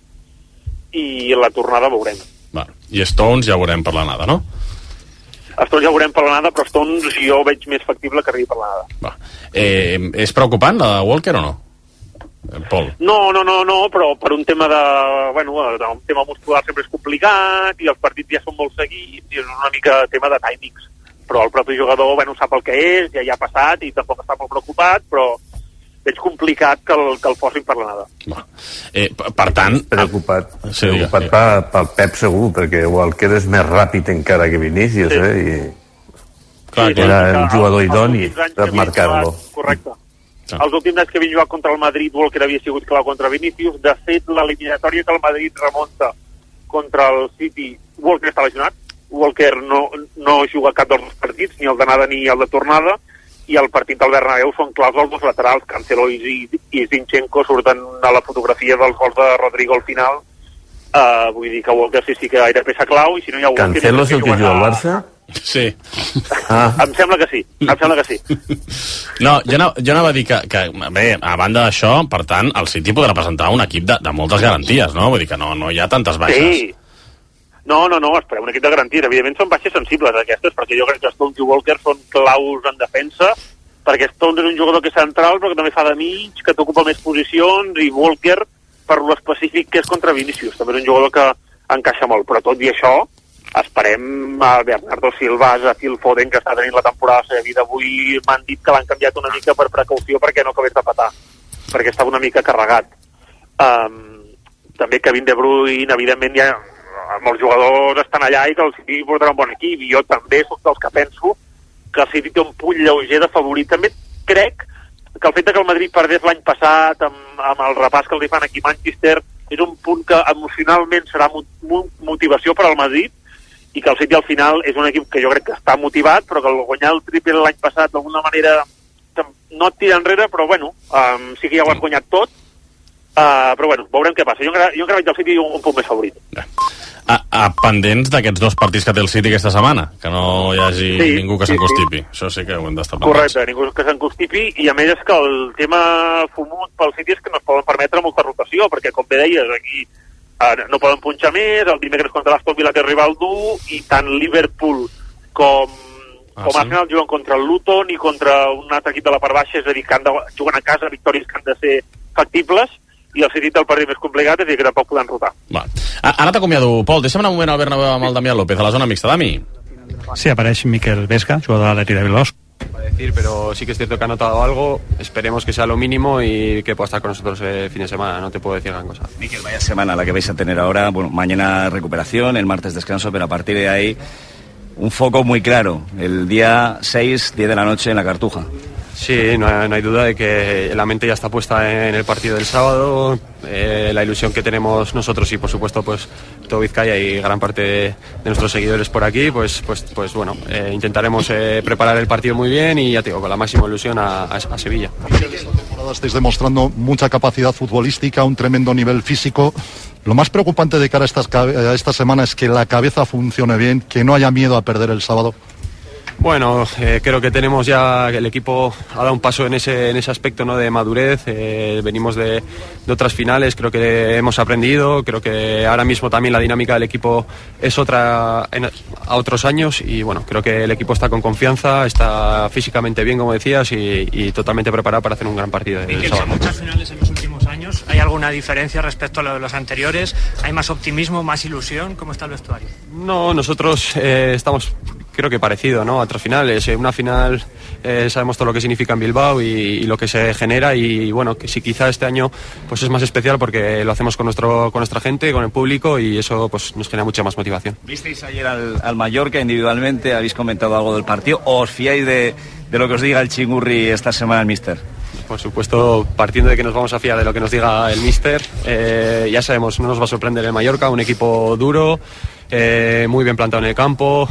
i la tornada veurem. Va. I Stones ja veurem per l'anada, no? Stones ja veurem per l'anada, però Stones jo veig més factible que arribi per l'anada. Va. És preocupant la de Walker o no? Pol. No, però per un tema un tema muscular sempre és complicat i els partits ja són molt seguits i és una mica tema de timings. Però el propi jugador sap el que és, ja hi ha passat i tampoc està molt preocupat, però veig complicat que el posin per l'anada. Per tant... Preocupat pel Pep segur, perquè Walker és més ràpid encara que Vinícius, i era el jugador idoni per marcar-lo. Correcte. Els últims anys que havia jugat contra el Madrid, Walker havia sigut clau contra Vinícius. De fet, l'eliminatòria que el Madrid remunta contra el City, Walker està lesionat. Walker no juga cap dels dos partits, ni el d'anada ni el de tornada, i el partit del Bernabéu són claus els dos laterals, Cancelo i Zinchenko surten a la fotografia dels gols de Rodrigo al final. Vull dir que Walker sí que era peça clau, i si no hi ha Walker... Cancelo és el que juga al Barça? Sí. Em sembla que sí. No, jo anava a dir que bé, a banda d'això, per tant, el City podrà presentar un equip de moltes garanties, no? Vull dir que no hi ha tantes baixes. Sí. No, espereu, un equip de garanties. Evidentment són baixes sensibles aquestes, perquè jo crec que Stones i Walker són claus en defensa, perquè Stones és un jugador que és central, però que també fa de mig, que t'ocupa més posicions, i Walker, per l'específic que és contra Vinícius, també és un jugador que encaixa molt. Però tot i això, esperem a Bernardo Silva, a Phil Foden, que està tenint la temporada de la seva vida. Avui m'han dit que l'han canviat una mica per precaució perquè no acabés de patar, perquè estava una mica carregat. També Kevin De Bruyne, evidentment, ja molts jugadors estan allà i que el City portarà un bon equip, i jo també soc dels que penso que el City té un punt lleuger de favorit. També crec que el fet que el Madrid perdés l'any passat amb el repàs que li fan aquí a Manchester és un punt que emocionalment serà motivació per al Madrid, i que el City al final és un equip que jo crec que està motivat, però que al guanyar el triple l'any passat d'alguna manera no et tira enrere, però bueno, sí que ja ho has guanyat tot, però bueno, veurem què passa. Jo encara veig el City un punt més favorit. Pendents d'aquests 2 partits que té el City aquesta setmana, que no hi hagi ningú que s'encostipi. Això sí que ho hem d'estar pendents. Correcte, ningú que s'encostipi, i a més és que el tema fumut pel City és que no es poden permetre molta rotació, perquè com bé deies, aquí no poden punxar més, el dimecres contra l'Aston Villa té rival dur, i tant Liverpool com Arsenal juguen contra el Luton i contra un altre equip de la part baixa, és a dir, que juguen a casa, victòries que han de ser factibles, i el City té el partit més complicat, és a dir, que tampoc poden rotar. Va. Ara t'acomiado, Pol. Deixa'm anar un moment al Bernabéu amb el Damián López, a la zona mixta. Dami. Sí, apareix Miquel Vesga, jugador de l'Atleti de Bilbao. Pero sí que es cierto que ha notado algo, esperemos que sea lo mínimo y que pueda estar con nosotros el fin de semana, no te puedo decir gran cosa. Miquel, vaya semana la que vais a tener ahora, bueno, mañana recuperación, el martes descanso, pero a partir de ahí un foco muy claro, el día 6, 10 de la noche en la Cartuja. Sí, no hay duda de que la mente ya está puesta en el partido del sábado, la ilusión que tenemos nosotros y por supuesto pues todo Vizcaya y gran parte de nuestros seguidores por aquí, pues bueno, intentaremos preparar el partido muy bien y ya te digo, con la máxima ilusión a Sevilla. Estáis demostrando mucha capacidad futbolística, un tremendo nivel físico. Lo más preocupante de cara a esta semana es que la cabeza funcione bien, que no haya miedo a perder el sábado. Bueno, creo que tenemos ya, el equipo ha dado un paso en ese aspecto, ¿no?, de madurez, venimos de otras finales, creo que hemos aprendido, creo que ahora mismo también la dinámica del equipo es otra a otros años y bueno, creo que el equipo está con confianza, está físicamente bien, como decías, y totalmente preparado para hacer un gran partido. En muchas finales en los últimos años, ¿hay alguna diferencia respecto a lo de los anteriores? ¿Hay más optimismo, más ilusión? ¿Cómo está el vestuario? No, nosotros estamos, creo que parecido, ¿no?, a otras finales. Una final sabemos todo lo que significa en Bilbao y lo que se genera y bueno, que sí, quizá este año pues es más especial porque lo hacemos con nuestra gente, con el público y eso pues nos genera mucha más motivación. ¿Visteis ayer al Mallorca individualmente? ¿Habéis comentado algo del partido? ¿O os fiáis de lo que os diga el Chingurri esta semana el míster? Por supuesto, partiendo de que nos vamos a fiar de lo que nos diga el míster, ya sabemos, no nos va a sorprender el Mallorca, un equipo duro, muy bien plantado en el campo,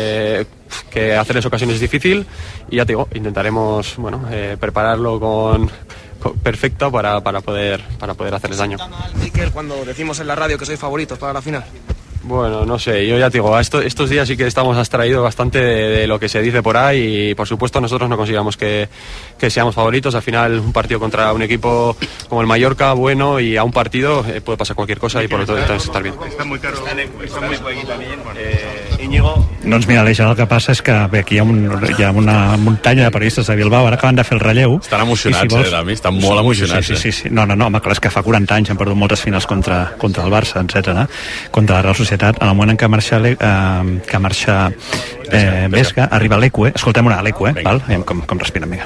que hacerles ocasiones es difícil y ya te digo, intentaremos prepararlo perfecto para poder hacerles daño. Miquel, cuando decimos en la radio que sois favoritos para la final. Bueno, no sé, yo ya te digo, estos días sí que estamos abstraídos bastante de lo que se dice por ahí y por supuesto nosotros no consideramos que seamos favoritos. Al final un partido contra un equipo como el Mallorca, bueno, y a un partido puede pasar cualquier cosa y por lo tanto entonces estar bien. Està muy caro, està muy aquí también. Íñigo. Doncs mira, Aleix, el que passa és que bé, aquí hi ha una muntanya de periodistes de Bilbao, ara acaben de fer el relleu. Estan emocionats, si vols... Dami, estan molt emocionats. Sí. No, home, clar, és que fa 40 anys han perdut moltes finals contra el Barça, etc. Contra la Real Societat. En el moment en què marxa Vesga, arriba l'Eque. Escoltem una l'Eque, val? Com respira, amiga.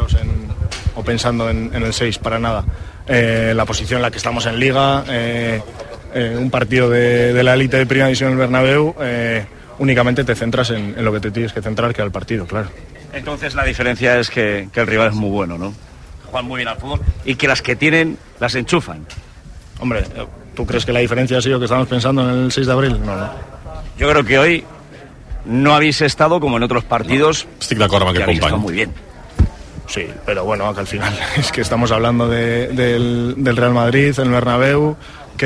O pensando en el 6, para nada. La posición en la que estamos en Liga, un partido de la élite de primera división en el Bernabéu, únicamente te centras en lo que te tienes que centrar, que es el partido, claro. Entonces la diferencia es que el rival es muy bueno, ¿no? Juegan muy bien al fútbol y que las que tienen las enchufan. Hombre, ¿tú crees que la diferencia ha sido que estamos pensando en el 6 de abril? No. Yo creo que hoy no habéis estado como en otros partidos. Estic d'acord amb aquest company. Muy bien. Sí, pero bueno, que al final es que estamos hablando del Real Madrid en el Bernabéu,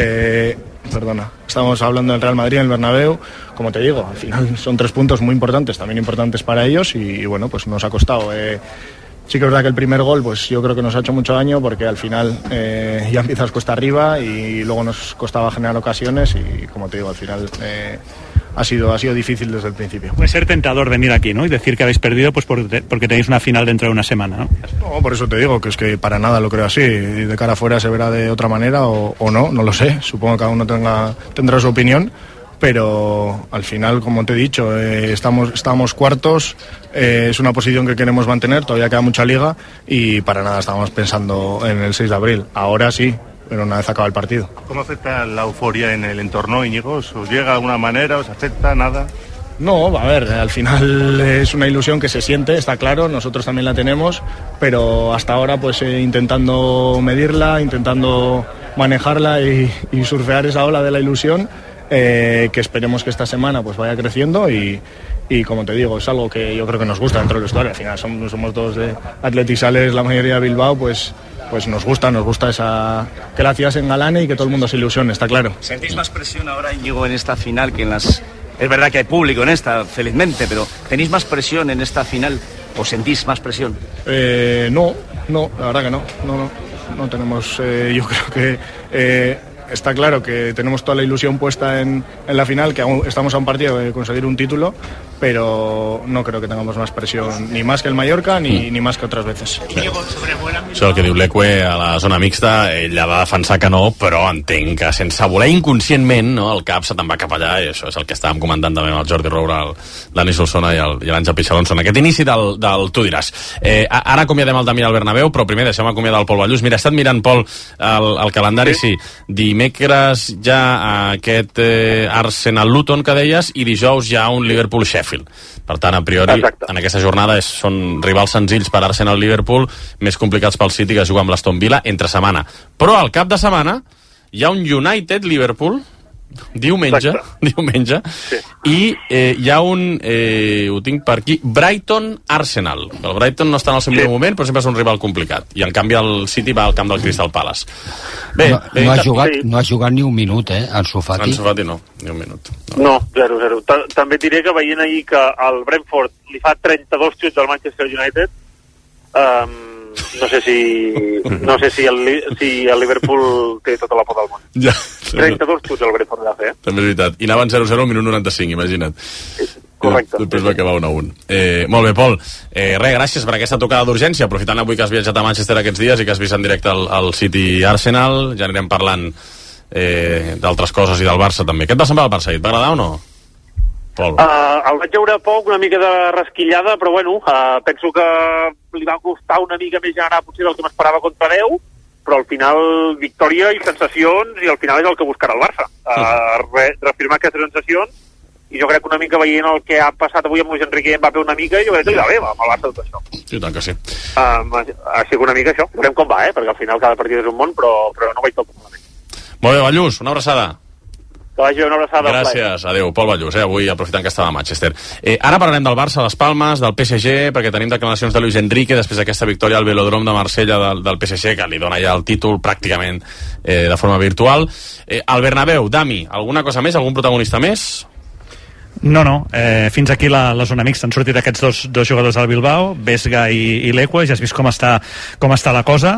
estamos hablando del Real Madrid en el Bernabéu, como te digo, al final son 3 puntos muy importantes, también importantes para ellos y bueno, pues nos ha costado. Sí que es verdad que el primer gol, pues yo creo que nos ha hecho mucho daño porque al final ya empiezas cuesta arriba y luego nos costaba generar ocasiones y como te digo, al final ha sido difícil desde el principio. Puede ser tentador venir aquí, ¿no? Y decir que habéis perdido pues porque tenéis una final dentro de una semana, ¿no? No, por eso te digo que es que para nada lo creo así. Y de cara afuera se verá de otra manera o no lo sé. Supongo que cada uno tendrá su opinión. Pero al final, como te he dicho, estamos cuartos, es una posición que queremos mantener, todavía queda mucha liga y para nada estamos pensando en el 6 de abril. Ahora sí, pero una vez acaba el partido. ¿Cómo afecta la euforia en el entorno, Íñigo? ¿Os llega de alguna manera? ¿Os afecta? ¿Nada? No, a ver, al final es una ilusión que se siente, está claro, nosotros también la tenemos, pero hasta ahora pues intentando medirla, intentando manejarla y surfear esa ola de la ilusión. Que esperemos que esta semana pues vaya creciendo y como te digo, es algo que yo creo que nos gusta dentro del vestuario. Al final somos todos de Athletic Sales, la mayoría de Bilbao, pues pues nos gusta que la ciudad se engalane y que todo el mundo se ilusione, está claro. ¿Sentís más presión ahora, Íñigo, en esta final que en las... Es verdad que hay público en esta, felizmente, pero ¿tenéis más presión en esta final o sentís más presión? No, la verdad que no tenemos, yo creo que está claro que tenemos toda la ilusión puesta en la final, que aún estamos a un partido de conseguir un título, pero no creo que tengamos más presión, ni más que el Mallorca ni más que otras veces. Això el que diu l'Eque a la zona mixta, ella va defensar que no, però entenc que sense voler inconscientment, no, el cap se te'n va cap allà, i això és el que estàvem comentant també amb el Jordi Roura, el Dani Solsona i l'Àngel Pixalonso en aquest inici del Tu diràs. Ara acomiadem el Damià al Bernabéu, però primer deixem acomiadar el Pol Ballús. Mira, he estat mirant, Pol, el calendari, sí. Dimecres ja aquest Arsenal-Luton que deies, i dijous ja un Liverpool-Sheffield. Per tant, a priori, en aquesta jornada són rivals senzills per Arsenal-Liverpool, més complicats pel City, que juga amb l'Aston Villa entre setmana. Però al cap de setmana hi ha un United-Liverpool diumenge, sí. I hi ha un, ho tinc per aquí, Brighton-Arsenal. El Brighton no està en el seu millor moment, però sempre és un rival complicat. I en canvi el City va al camp del Crystal Palace. No ha jugat ni un minut, Ansu Fati. Ansu Fati no, ni un minut. No, 0-0. També diré que veient ahir que el Brentford li fa 32 xuts al Manchester United, no sé si el Liverpool té tota la por del món. Ja. 32 xuts el Brentford va fer. També és veritat. I anaven 0-0 al minut 95, imagina't. Correcte. Després va acabar 1-1. Molt bé, Pol. Gràcies per aquesta tocada d'urgència, aprofitant avui que has viatjat a Manchester aquests dies i que has vist en directe el City-Arsenal. Ja anirem parlant d'altres coses i del Barça també. Què et va semblar el Barça? Et va agradar o no? Pol. El vaig veure poc, una mica de rasquillada, però bueno, penso que li va costar una mica més generar potser del que m'esperava contra 10, però al final victòria i sensacions, i al final és el que buscarà el Barça. Reafirmar aquestes sensacions, i jo crec que una mica veient el que ha passat avui amb Luis Enrique i Mbappé una mica, jo crec que li va bé amb el Barça tot això. Sí, tant que sí. Així que una mica això, veurem com va, perquè al final cada partit és un món, però no vaig tot malament. Molt bé, Ballús, una abraçada. Que vagi una abraçada. Gràcies, adeu, Pol Ballús, avui aprofitant que estava a Manchester. Ara parlarem del Barça, les Palmes, del PSG, perquè tenim declaracions de Luis Enrique després d'aquesta victòria al Velòdrom de Marsella del PSG, que li dona ja el títol pràcticament de forma virtual. Al Bernabéu, Dami, alguna cosa més, algun protagonista més? No, fins aquí la zona mixta. Han sortit aquests dos jugadors del Bilbao, Vesga i l'Eque, ja has vist com està la cosa.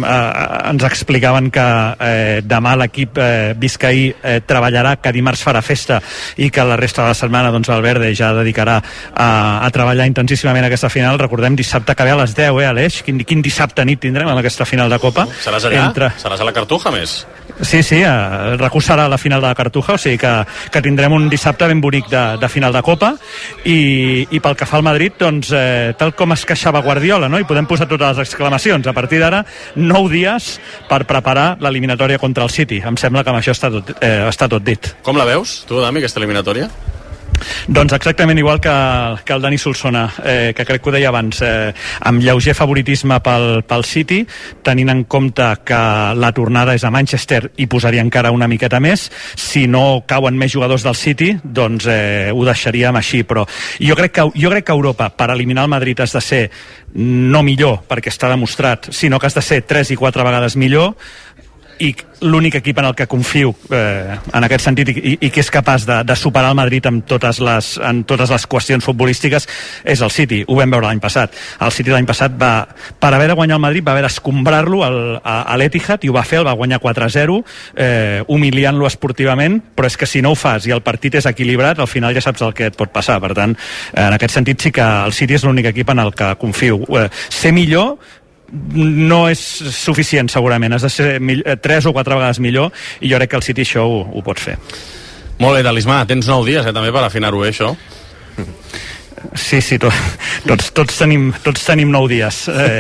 Ens explicaven que demà l'equip biscaí treballarà, que dimarts farà festa i que la resta de la setmana doncs, el Verde ja dedicarà a treballar intensíssimament aquesta final. Recordem, dissabte que ve a les 10, Aleix? Quin dissabte nit tindrem en aquesta final de Copa? Seràs allà? Seràs a la Cartuja, més? Sí, recusarà la final de la Cartuja, o sigui que tindrem un dissabte ben bonic de final de Copa, i pel que fa al Madrid, doncs, tal com es queixava Guardiola, no? I podem posar totes les exclamacions. A partir d'ara, 9 dies per preparar l'eliminatòria contra el City. Em sembla que amb això està tot dit. Com la veus, tu, Dami, aquesta eliminatòria? Doncs exactament igual que el Dani Solsona, que crec que ho deia abans, amb lleuger favoritisme pel City, tenint en compte que la tornada és a Manchester i posaria encara una miqueta més. Si no cauen més jugadors del City, doncs ho deixaríem així, però jo crec que Europa, per eliminar el Madrid, has de ser no millor, perquè està demostrat, sinó que has de ser 3 i 4 vegades millor, i l'únic equip en el que confio en aquest sentit i que és capaç de superar el Madrid en totes les qüestions futbolístiques és el City. Ho vam veure l'any passat. El City l'any passat per haver de guanyar el Madrid va haver d'escombrar-lo a l'Etihad, i ho va fer, el va guanyar 4-0, humiliant-lo esportivament, però és que si no ho fas i el partit és equilibrat, al final ja saps el que et pot passar. Per tant, en aquest sentit sí que el City és l'únic equip en el que confio. Ser millor no és suficient, segurament. Has de ser 3 o 4 vegades millor, i jo crec que el City això ho pot fer. Molt bé, Talismà, tens 9 dies també per afinar-ho, això? Sí, tots tenim 9 dies.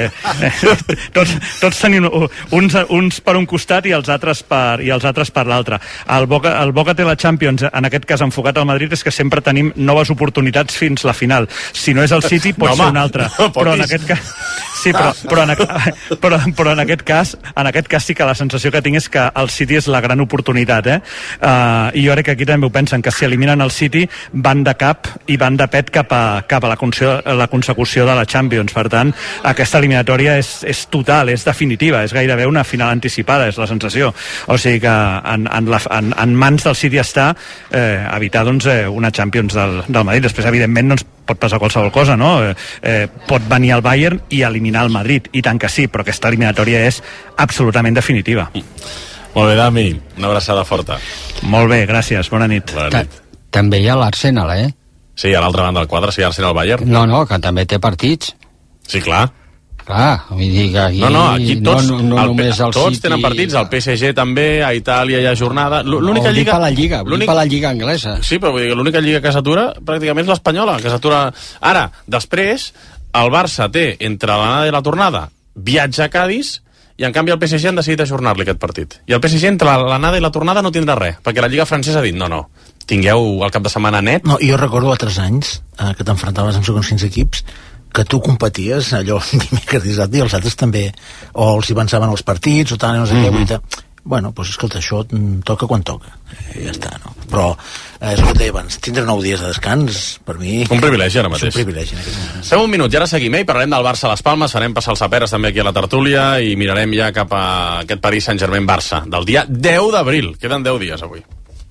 Tots tenim uns per un costat i els altres per l'altre. El bo que té la Champions, en aquest cas enfocat al Madrid, és que sempre tenim noves oportunitats fins la final. Si no és el City, pot ser un altre. Però en aquest cas... Sí, però en aquest cas sí que la sensació que tinc és que el City és la gran oportunitat, i jo crec que aquí també ho pensen, que si eliminen el City van de cap i van de pet cap a la consecució de la Champions. Per tant, aquesta eliminatòria és total, és definitiva, és gairebé una final anticipada, és la sensació. O sigui que en mans del City està evitar doncs, una Champions del Madrid. Després, evidentment, no ens pot passar qualsevol cosa, no? Pot venir el Bayern i eliminar el Madrid, i tant que sí, però aquesta eliminatòria és absolutament definitiva. Molt bé, Dami, una abraçada forta. Molt bé, gràcies, bona nit. També hi ha l'Arsenal, Sí, a l'altra banda del quadre, sí, Arsenal-Bayern. No, que també té partits. Sí, clar. Vull dir que aquí... aquí tots, només el tots City... tenen partits, el PSG també, a Itàlia hi ha jornada. L'única lliga... Vull dir per la lliga anglesa. Sí, però vull dir que l'única lliga que s'atura pràcticament és l'Espanyola, que s'atura... Ara, després, el Barça té, entre l'anada i la tornada, viatge a Cadis, i en canvi el PSG han decidit ajornar-li aquest partit. I el PSG entre l'anada i la tornada no tindrà res, perquè la Lliga Francesa ha dit no, tingueu el cap de setmana net. No, jo recordo altres anys que t'enfrontaves amb segons quins equips que tu competies allò dimecres, dissabte, i els altres també, o els hi avançaven els partits o tal, no sé què. Bueno, doncs escolta, això toca quan toca, ja està, no? Però és el que deia abans, tindre 9 dies de descans per mi un privilegi ara mateix. És un privilegi en aquest moment. Fem un minut i ara seguim, i parlarem del Barça a les Palmes, farem passar els saperes també aquí a la tertúlia i mirarem ja cap a aquest Paris Saint-Germain-Barça del dia 10 d'abril, queden 10 dies avui.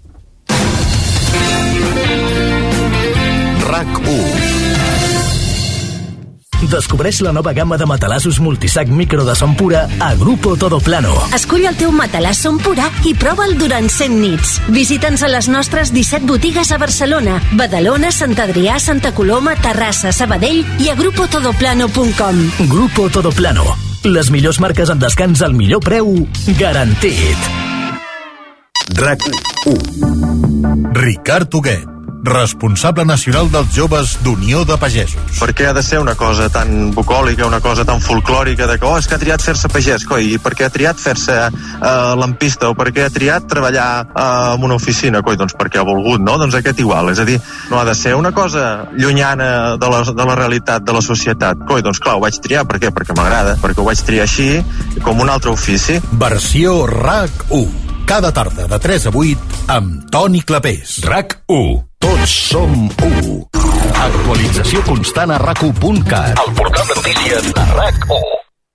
RAC1. Descobreix la nova gamma de matalassos multisac micro de son pura a Grupo Todo Plano. Escull el teu matalàs son pura i prova'l durant 100 nits. Visita'ns a les nostres 17 botigues a Barcelona, Badalona, Sant Adrià, Santa Coloma, Terrassa, Sabadell i a grupotodoplano.com. Grupo Todo Plano. Les millors marques en descans al millor preu garantit. RAC1. Ricard Huguet, responsable nacional dels joves d'Unió de Pagesos. Per què ha de ser una cosa tan bucòlica, una cosa tan folclòrica de que, és que ha triat fer-se pagès, i per què ha triat fer-se lampista, o per què ha triat treballar en una oficina, doncs perquè ha volgut, no? Doncs aquest igual, és a dir, no ha de ser una cosa llunyana de la realitat de la societat. Doncs clar, ho vaig triar, per què? Perquè m'agrada, perquè ho vaig triar així, com un altre ofici. Versió RAC1. Cada tarda de 3 a 8 amb Toni Clapés. RAC1. Tots som 1. Actualització constant a RAC1.cat. El portal de notícies de RAC1.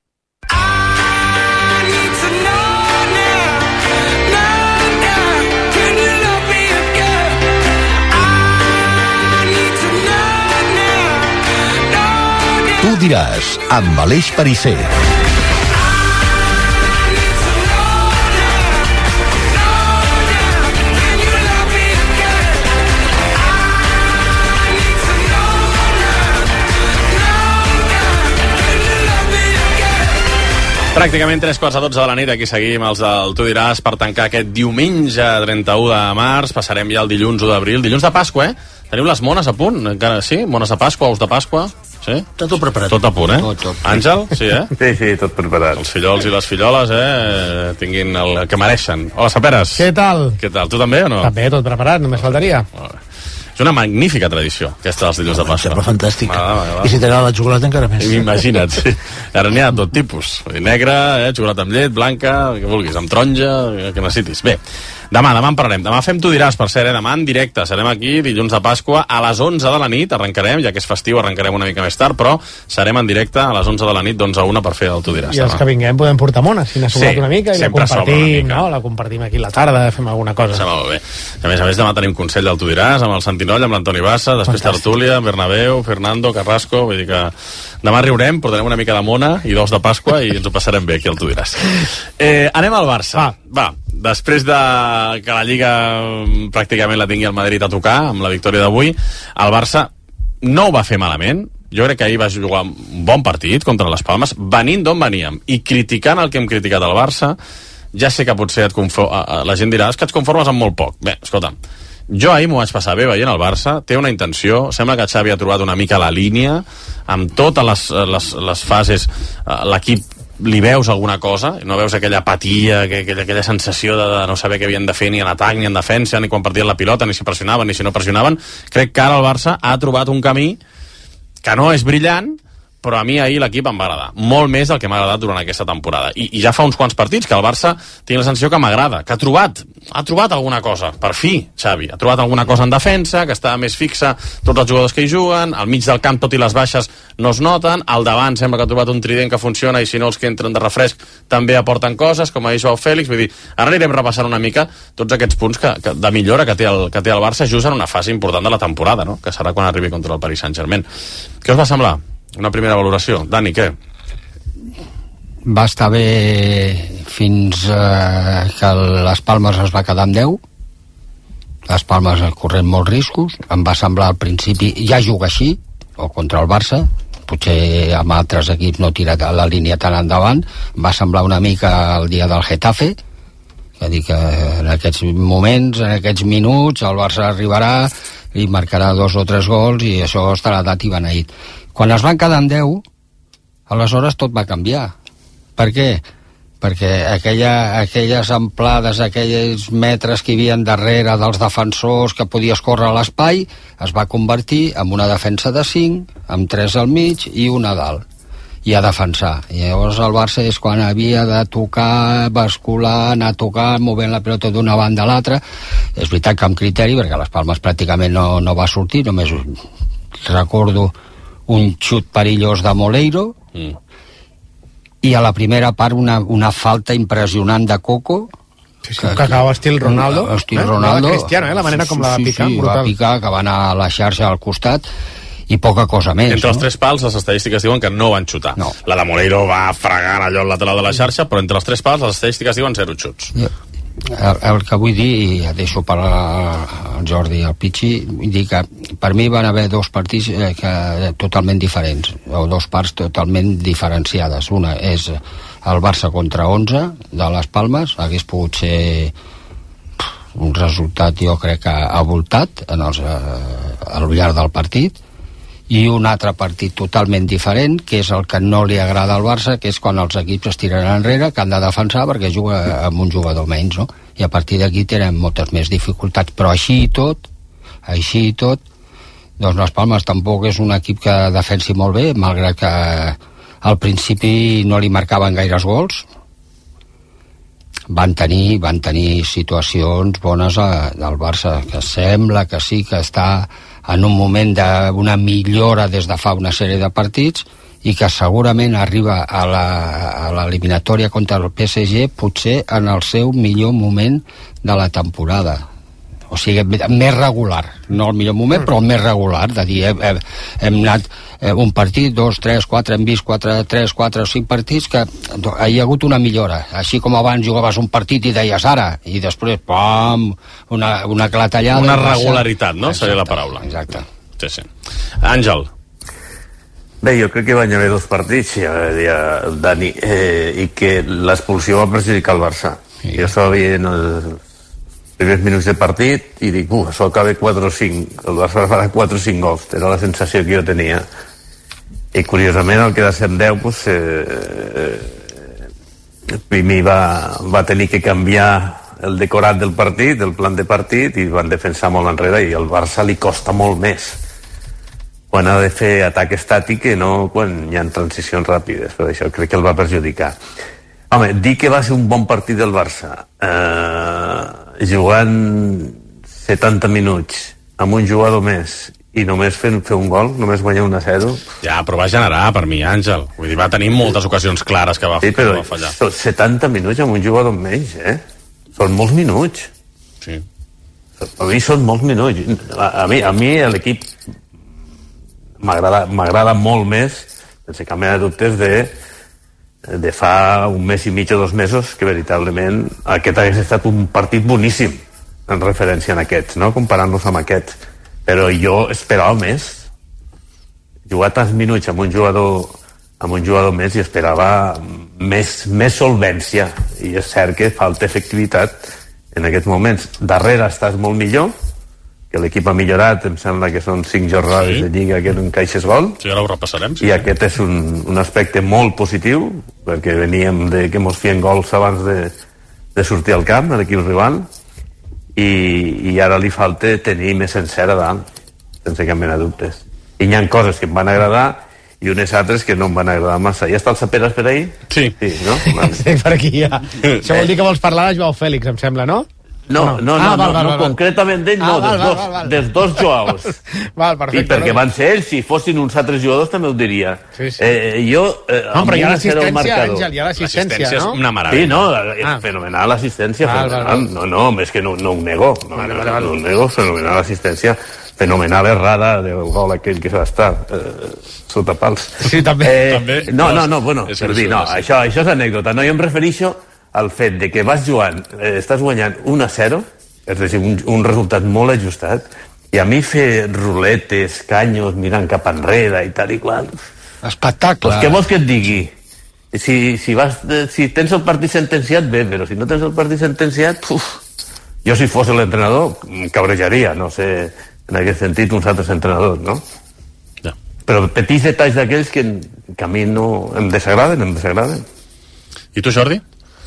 Tu diràs, amb Aleix Perisser. Pràcticament 3:45 de la nit, aquí seguim els del Tu diràs per tancar aquest diumenge 31 de març, passarem ja el dilluns 1 d'abril, dilluns de Pasqua, Teniu les mones a punt? Encara sí? Mones de Pasqua, ous de Pasqua? Sí? Està tot preparat. Tot a punt, Àngel? Sí, Sí, tot preparat. Els fillols i les filloles, tinguin el que mereixen. Hola, Saperes. Què tal? Què tal? Tu també o no? També, tot preparat, només faltaria. És una magnífica tradició, aquesta dels dilluns de Pasqua. Sembla fantàstic. I si t'agrada la xocolata encara més. Imagina't, sí. Ara n'hi ha tot tipus. Negra, xocolata amb llet, blanca, el que vulguis, amb taronja, el que necessitis. Bé, demà en parlarem. Demà fem Tu diràs, per cert, demà en directe. Serem aquí, dilluns de Pasqua, a les 11 de la nit. Arrencarem, ja que és festiu, arrencarem una mica més tard, però serem en directe a les 11 de la nit, d'11 a 1 per fer el Tu diràs. I els que vinguem podem portar mones, si n'ha sobrat una mica, i la compartim, no? La compartim aquí a la tarda, fem alguna cosa. Sembla molt bé. A més, demà tenim Consell del Tu diràs, amb el Santinoll, amb l'Antoni Bassa, després tertúlia, Bernabéu, Fernando, Carrasco, vull dir que demà riurem, portarem una mica de mona i d'ous de Pasqua i ens ho passarem bé aquí al Tu diràs. Anem al Barça. Va, després de que la Lliga pràcticament la tingui el Madrid a tocar, amb la victòria d'avui, el Barça no ho va fer malament. Jo crec que ahir va jugar un bon partit contra les Palmes, venint d'on veníem i criticant el que hem criticat al Barça. Ja sé que potser la gent dirà que et conformes amb molt poc. Bé, escolta'm, jo ahir m'ho vaig passar bé veient el Barça, té una intenció, sembla que Xavi ha trobat una mica la línia, amb totes les fases, l'equip li veus alguna cosa, no veus aquella apatia, aquella sensació de no saber què havien de fer ni en atac ni en defensa, ni quan partien la pilota, ni si pressionaven ni si no pressionaven. Crec que ara el Barça ha trobat un camí que no és brillant, però a mi ahir l'equip em va agradar, molt més del que m'ha agradat durant aquesta temporada, i ja fa uns quants partits que el Barça tinc la sensació que m'agrada, que ha trobat alguna cosa, per fi, Xavi, ha trobat alguna cosa en defensa, que està més fixa tots els jugadors que hi juguen, al mig del camp tot i les baixes no es noten, al davant sembla que ha trobat un trident que funciona, i si no els que entren de refresc també aporten coses, com ha dit Joao Fèlix. Vull dir, ara anirem repassant una mica tots aquests punts de millora que té el Barça just en una fase important de la temporada, no? Que serà quan arribi contra el Paris Saint-Germain. Què us va semblar? Una primera valoració. Dani, què? Va estar bé fins que les Palmes es va quedar amb 10. Les Palmes corrent molts riscos. Em va semblar al principi, ja juga així, o contra el Barça, potser amb altres equips no tira la línia tan endavant. Va semblar una mica el dia del Getafe, és dir, que en aquests moments, en aquests minuts, el Barça arribarà i marcarà 2 o 3 gols i això estarà dat i beneït. Quan es van quedar en 10, aleshores tot va canviar. Per què? Perquè aquelles amplades, aquells metres que hi havia darrere dels defensors que podies córrer a l'espai, es va convertir en una defensa de 5, amb 3 al mig i una a dalt, i a defensar. I llavors el Barça és quan havia de tocar, bascular, anar tocant, movent la pilota d'una banda a l'altra. És veritat que amb criteri, perquè les Palmes pràcticament no va sortir, només recordo un xut perillós de Moleiro, i a la primera part una falta impressionant de Coco, que acaba estil Ronaldo, Ronaldo, Cristiano, la manera com la va picar, brutal. Va picar, que va anar a la xarxa al costat, i poca cosa més. Entre els 3 pals, les estadístiques diuen que no van xutar. No. La de Moleiro va fregar allò al lateral de la xarxa, però entre els 3 pals, les estadístiques diuen 0 xuts. El que vull dir, i deixo per al Jordi i al Pichi, vull dir que per mi van haver 2 partits totalment diferents, o 2 parts totalment diferenciades. Una és el Barça contra 11 de les Palmes, hagués pogut ser un resultat, jo crec que avoltat al llarg del partit, i un altre partit totalment diferent, que és el que no li agrada al Barça, que és quan els equips es tiren enrere, que han de defensar perquè juga amb un jugador menys, no? I a partir d'aquí tenen moltes més dificultats, però així i tot, doncs les Palmes tampoc és un equip que defensi molt bé, malgrat que al principi no li marcaven gaires gols. Van tenir situacions bones del Barça, que sembla que sí que està en un moment d'una millora des de fa una sèrie de partits, i que segurament arriba a l'eliminatòria contra el PSG potser en el seu millor moment de la temporada. O sigui, més regular, no el millor moment, però el més regular, de dir, hem anat un partit, 2, 3, 4, hem vist 3, 4 o 5 partits que hi ha hagut una millora, així com abans jugaves un partit i deies ara, i després, pam, una clatellada. Una regularitat, no? Exacte, seria la paraula. Exacte. Sí. Àngel. Bé, jo crec que van haver 2 partits, ja deia el Dani, i que l'expulsió va perjudicar el Barça. Sí. Jo estava veient primers minuts de partit i dic, això acaba 4 o 5, el Barça farà 4 o 5 gols, era la sensació que jo tenia. I curiosament el quedar-se amb 10 pues, primer va tenir que canviar el decorat del partit, el plan de partit, i van defensar molt enrere, i al Barça li costa molt més quan ha de fer atac estàtic que no quan hi ha transicions ràpides. Per això crec que el va perjudicar. Home, dir que va ser un bon partit del Barça jugant 70 minuts amb un jugador més i només fer un gol, només guanyar 1-0. Ja, però va generar per mi, Àngel. Vull dir, va tenir moltes ocasions clares que va fallar. 70 minuts amb un jugador menys, Són molts minuts. Sí. A mi són molts minuts. A mi l'equip m'agrada molt més, sense cap mena de dubtes, de fa un mes i mig o 2 mesos, que veritablement aquest hagués estat un partit boníssim en referència a aquests, no? Comparant-los amb aquests. Però jo esperava més. Jugar tants minuts amb un jugador més i esperava més solvència, i és cert que falta efectivitat en aquests moments. Darrere estàs molt millor, que l'equip ha millorat, em sembla que són 5 jornades de Lliga que no encaixes gol. Sí, ara ho repassarem. I aquest és un aspecte molt positiu, perquè veníem de que mos fien gols abans de sortir al camp, a l'equip rival, i ara li falta tenir més encert a dalt, sense cap mena de dubtes. I hi ha coses que em van agradar i unes altres que no em van agradar massa. Ja està el Saperes per ahí? Sí. No? Vale. Sí, per aquí ja. Això vol dir que vols parlar de Joao Fèlix, em sembla, no? No, concretament d'ell no, dels dos Joaos. Val, perfecte. I perquè van ser ells, si fossin uns altres jugadors també ho diria. Sí. Jo... No, però hi ha l'assistència, Àngel, hi ha l'assistència, no? És una meravella. Sí, no, fenomenal l'assistència, fenomenal. No, més que no ho nego. No ho nego, fenomenal l'assistència. Fenomenal errada del gol aquell que va estar sota pals. Sí, també. No, bueno, per dir, no, això és anècdota. No, jo em refereixo al fet de que vas jugant, estàs guanyant 1-0, és a dir, un resultat molt ajustat, i a mi fer ruletes, canyos, mirant cap enrere i tal i qual... Espectacle. Pues què vols que et digui? Si tens el partit sentenciat, bé, però si no tens el partit sentenciat, jo si fos l'entrenador em cabrejaria, no sé, en aquest sentit, uns altres entrenadors, no? Ja. Però petits detalls d'aquells que a mi no em desagraden. I tu, Jordi?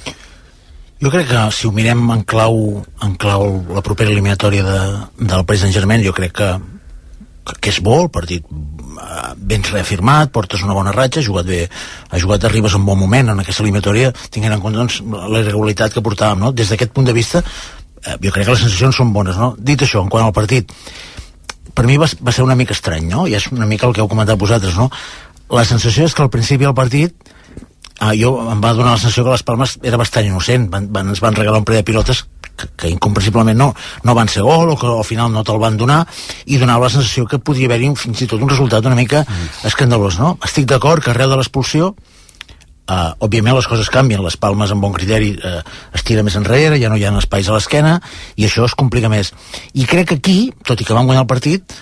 Jo crec que si ho mirem en clau la propera eliminatòria del Paris Saint-Germain, jo crec que és bo, el partit ben reafirmat, portes una bona ratxa, ha jugat arribes en bon moment en aquesta eliminatòria, tinguent en compte doncs, la irregularitat que portàvem, no? Des d'aquest punt de vista jo crec que les sensacions són bones, no? Dit això, en quant al partit, per mi va ser una mica estrany, no? I és una mica el que heu comentat vosaltres, no? La sensació és que al principi del partit jo em va donar la sensació que les Palmes era bastant innocent, ens van regalar un parell de pilotes que incomprensiblement no van ser gol, o que al final no te'l van donar, i donava la sensació que podia haver-hi fins i tot un resultat una mica escandalós, no? Estic d'acord que arrel de l'expulsió òbviament les coses canvien, les Palmes amb bon criteri es tira més enrere, ja no hi ha espais a l'esquena i això es complica més, i crec que aquí, tot i que vam guanyar el partit,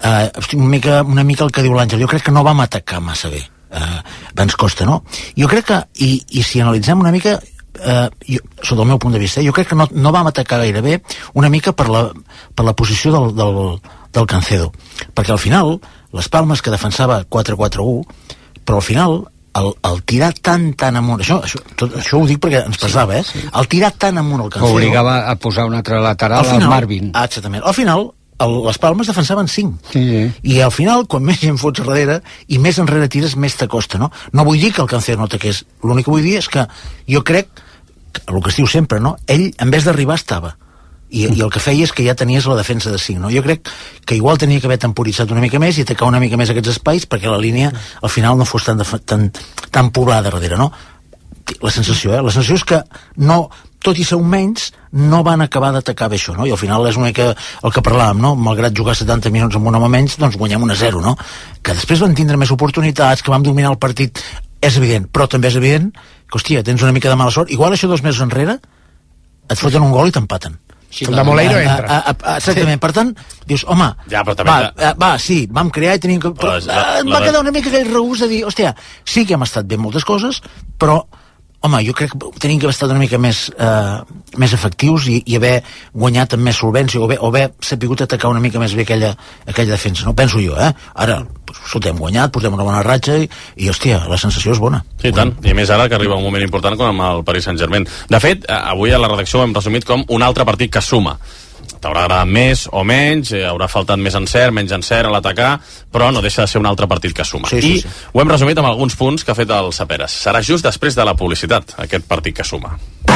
una mica el que diu l'Àngel, jo crec que no vam atacar massa bé, ens costa, no? Jo crec que, i si analitzem una mica sota el meu punt de vista, jo crec que no vam atacar gaire bé, una mica per la posició del Cancedo, perquè al final les Palmes, que defensava 4-4-1, però al final el tirar tan amunt, això ho dic perquè ens pesava, el tirar tan amunt el Cancedo obligava a posar un altre lateral al Marvin. Exactament, al final les Palmes defensaven 5 i al final, quan més gent fots darrere i més enrere tires, més t'acosta, no? No vull dir que el Cancedo no taqués, l'únic que vull dir és que jo crec, el que es diu sempre, no? Ell, en vez d'arribar, estava i el que feia és que ja tenies la defensa de 5, no? Jo crec que igual tenia que haver temporitzat una mica més i atacar una mica més aquests espais perquè la línia al final no fos tan poblada darrere, no? La sensació és que no, tot i ser un menys, no van acabar d'atacar bé això, no? I al final és una mica el que parlàvem, no? Malgrat jugar 70 minuts amb un home menys, doncs guanyem 1-0, no? Que després van tindre més oportunitats, que vam dominar el partit, és evident, però també és evident que, hòstia, tens una mica de mala sort, igual això 2 mesos enrere et foten un gol i t'empaten. El de Moleiro entra. Exactament, per tant, dius, home, sí, vam crear i tenim que... Però va quedar una mica aquell regús de dir, hòstia, sí que hem estat bé moltes coses, però, home, jo crec que tenim que haver estat una mica més efectius i haver guanyat amb més solvència o haver sapigut atacar una mica més bé aquella defensa, no? Penso jo, Ara, escolta, hem guanyat, portem una bona ratxa i hòstia, la sensació és bona. Sí, tant, i més ara que arriba un moment important com amb el Paris Saint-Germain. De fet, avui a la redacció ho hem resumit com un altre partit que suma. T'haurà agradat més o menys, haurà faltat més encert, menys encert a l'atacar, però no deixa de ser un altre partit que suma. I ho hem resumit amb alguns punts que ha fet el Saperes. Serà just després de la publicitat, aquest partit que suma.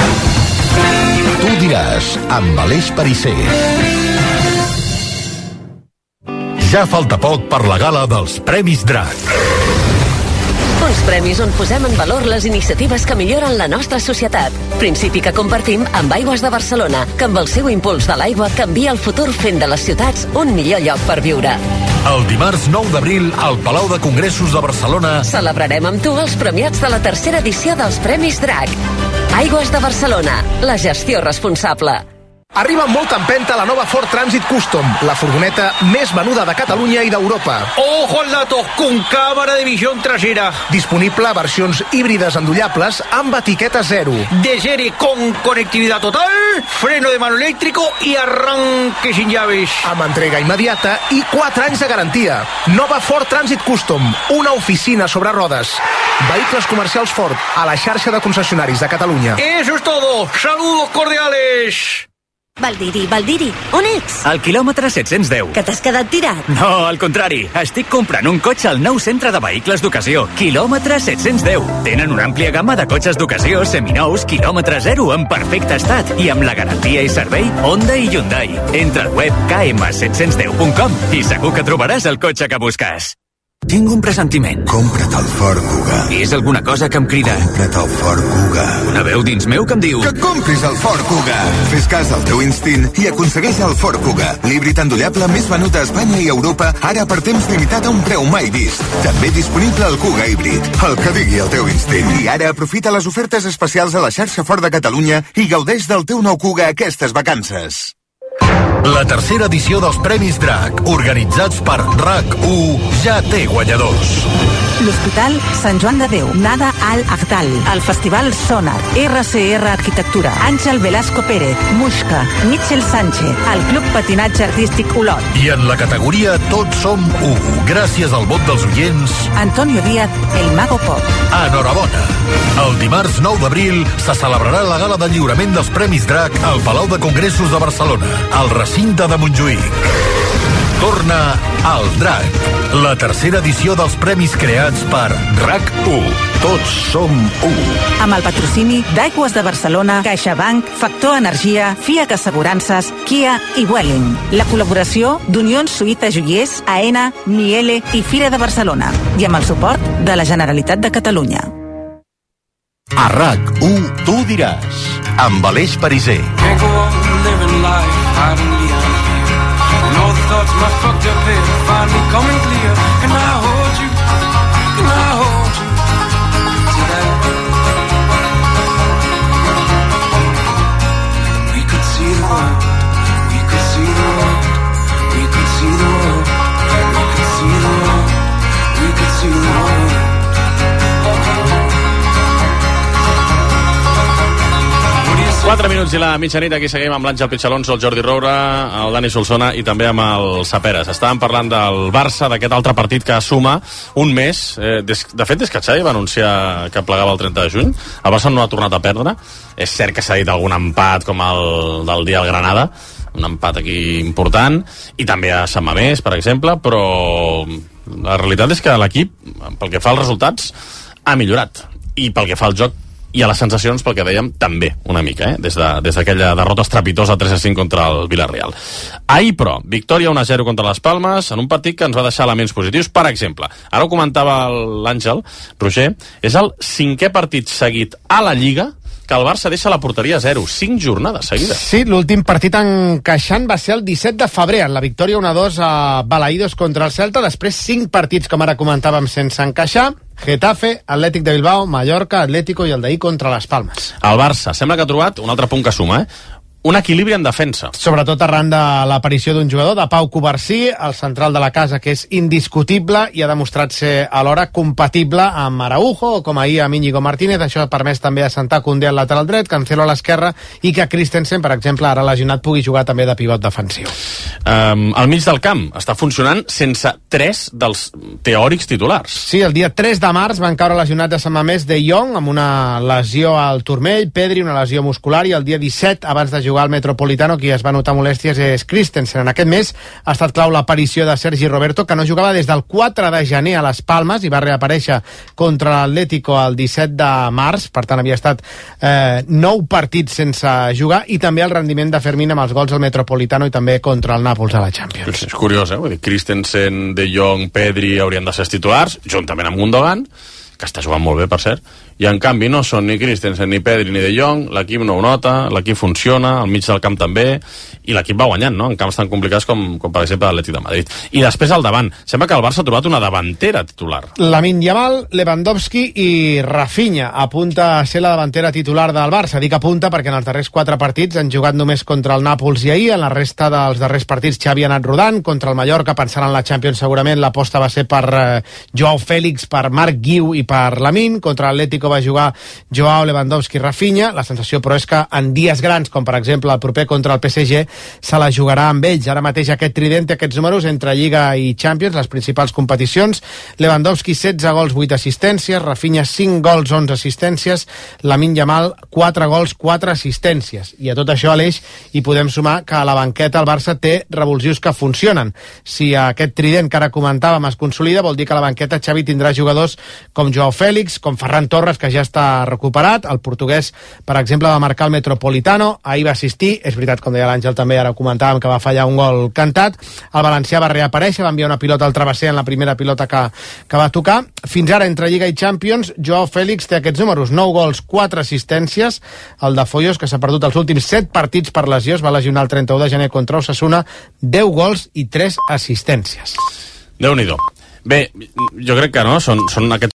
Tu diràs, amb Aleix Parisser. Ja falta poc per la gala dels Premis Drac. Uns premis on posem en valor les iniciatives que milloren la nostra societat. Principi que compartim amb Aigües de Barcelona, que amb el seu impuls de l'aigua canvia el futur fent de les ciutats un millor lloc per viure. El dimarts 9 d'abril, al Palau de Congressos de Barcelona, celebrarem amb tu els premiats de la 3a edició dels Premis Drac. Aigües de Barcelona, la gestió responsable. Arriba amb molta empenta la nova Ford Transit Custom, la furgoneta més venuda de Catalunya i d'Europa. ¡Ojo al dato! Con cámara de visión trasera. Disponible a versions híbrides endollables amb etiqueta 0. De serie con conectividad total, freno de mano eléctrico y arranque sin llaves. Amb entrega immediata i 4 anys de garantia. Nova Ford Transit Custom, una oficina sobre rodes. Vehicles comercials Ford, a la xarxa de concessionaris de Catalunya. Eso es todo. Saludos cordiales. Valdiri, on ets? Al quilòmetre 710. Que t'has quedat tirat? No, al contrari. Estic comprant un cotxe al nou centre de vehicles d'ocasió. Quilòmetre 710. Tenen una àmplia gamma de cotxes d'ocasió, seminous, quilòmetre zero, en perfecte estat i amb la garantia i servei Honda i Hyundai. Entra al web km710.com i segur que trobaràs el cotxe que busques. Tinc un pressentiment. Compra't el Ford Kuga. És alguna cosa que em crida. Compra't el Ford Kuga. Una veu dins meu que em diu... Que et compris el Ford Kuga. Fes cas al teu instint i aconsegueix el Ford Kuga. L'híbrid endollable més venut a Espanya i Europa, ara per temps limitat a un preu mai vist. També disponible el Kuga híbrid. El que digui el teu instint. I ara aprofita les ofertes especials a la xarxa Ford de Catalunya i gaudeix del teu nou Kuga aquestes vacances. La tercera edició dels Premis Drac, organitzats per RAC1, ja té guanyadors. L'Hospital Sant Joan de Déu, Nada al Agdal, el Festival Sonar, RCR Arquitectura, Àngel Velasco Pérez, Muixca, Mitchell Sánchez, el Club Patinatge Artístic Olot. I en la categoria Tots som u, gràcies al vot dels oients, Antonio Díaz, el Mago Pop. Enhorabona! El dimarts 9 d'abril se celebrarà la gala de lliurament dels Premis Drac al Palau de Congressos de Barcelona, al recinte de Montjuïc. Torna al Drac, la tercera edició dels premis creats per RAC1. Tots som u. Amb el patrocini d'Aigües de Barcelona, CaixaBank, Factor Energia, FIAC Assegurances, Kia i Welling. La col·laboració d'Unió Suïta Joiers, AENA, Miele i Fira de Barcelona. I amb el suport de la Generalitat de Catalunya. A RAC1 tu diràs, amb Aleix Pariser. All the thoughts my fucked up head finally coming clear. Can I hold you? Can I hold you today? We could see the world. We could see the world. We could see the world. We could see the world. We could see the world. 4 minuts i la mitjanit, aquí seguim amb l'Àngel Pichalonso, el Jordi Roura, el Dani Solsona i també amb el Saperes. Estàvem parlant del Barça, d'aquest altre partit que suma un mes. De fet, des que Xavi va anunciar que plegava el 30 de juny, el Barça no ha tornat a perdre. És cert que s'ha dit algun empat com el del dia al Granada, un empat aquí important, i també a Sant Mamés, per exemple, però la realitat és que l'equip, pel que fa als resultats, ha millorat. I pel que fa al joc, i a les sensacions, pel que dèiem, també una mica, des d'aquella derrota estrepitosa 3-5 contra el Villarreal. Ahir, però, victòria 1-0 contra les Palmes, en un partit que ens va deixar elements positius. Per exemple, ara ho comentava l'Àngel Roger, és el 5è partit seguit a la Lliga que el Barça deixa la porteria a 0, 5 jornades seguides. Sí, l'últim partit encaixant va ser el 17 de febrer, en la victòria 1-2 a Balaïdos contra el Celta, després 5 partits, com ara comentàvem, sense encaixar. Getafe, Atlètic de Bilbao, Mallorca, Atlético i el d'ahir contra les Palmes. El Barça sembla que ha trobat un altre punt que suma, un equilibri en defensa. Sobretot arran de l'aparició d'un jugador, de Pau Covarsí, el central de la casa, que és indiscutible i ha demostrat ser alhora compatible amb Araujo, o com ahir amb Íñigo Martínez. Això ha permès també assentar Koundé al lateral dret, Cancelo a l'esquerra, i que Christensen, per exemple, ara lesionat, pugui jugar també de pivot defensiu. Al mig del camp està funcionant sense 3 dels teòrics titulars. Sí, el dia 3 de març van caure lesionats a Sant Mamés De Jong, amb una lesió al turmell, Pedri, una lesió muscular, i el dia 17, abans de jugar al Metropolitano, qui es va notar molèsties és Christensen. En aquest mes ha estat clau l'aparició de Sergi Roberto, que no jugava des del 4 de gener a les Palmes i va reaparèixer contra l'Atlético el 17 de març, per tant havia estat 9 partits sense jugar, i també el rendiment de Fermín amb els gols al Metropolitano i també contra el Nàpols a la Champions. És curiós, Vull dir, Christensen, De Jong, Pedri haurien de ser els titulars, juntament amb Gundogan, que està jugant molt bé, per cert, i en canvi no són ni Christensen, ni Pedri, ni De Jong, l'equip no ho nota, l'equip funciona, al mig del camp també, i l'equip va guanyant, en camps tan complicats com per exemple l'Atlètic de Madrid. I després al davant, sembla que el Barça ha trobat una davantera titular. Lamine Yamal, Lewandowski i Rafinha apunta a ser la davantera titular del Barça. Dic apunta perquè en els darrers 4 partits han jugat només contra el Nàpols i ahir, en la resta dels darrers partits Xavi ha anat rodant, contra el Mallorca, pensant en la Champions segurament l'aposta va ser per Joao Fèlix, per Marc Guiu i per Lamine, contra l'Atlético va jugar Joao, Lewandowski i Rafinha. La sensació, però, és que en dies grans, com per exemple el proper contra el PSG, se la jugarà amb ells. Ara mateix aquest trident té aquests números entre Lliga i Champions, les principals competicions. Lewandowski 16 gols, 8 assistències, Rafinha 5 gols, 11 assistències, Lamine Yamal 4 gols, 4 assistències. I a tot això, Aleix, hi podem sumar que a la banqueta el Barça té revulsius que funcionen. Si aquest trident que ara comentàvem es consolida, vol dir que a la banqueta Xavi tindrà jugadors com Joao Félix, com Ferran Torres, que ja està recuperat. El portuguès, per exemple, va marcar el Metropolitano, ahir va assistir, és veritat, com deia l'Àngel també, ara ho comentàvem, que va fallar un gol cantat. El valencià va reaparèixer, va enviar una pilota al travesser en la primera pilota que va tocar. Fins ara, entre Lliga i Champions, Joao Félix té aquests números: 9 gols, 4 assistències. El de Foyos, que s'ha perdut els últims 7 partits per lesió, es va lesionar el 31 de gener contra Osasuna, 10 gols i 3 assistències. Déu-n'hi-do. Bé, jo crec que no, són aquests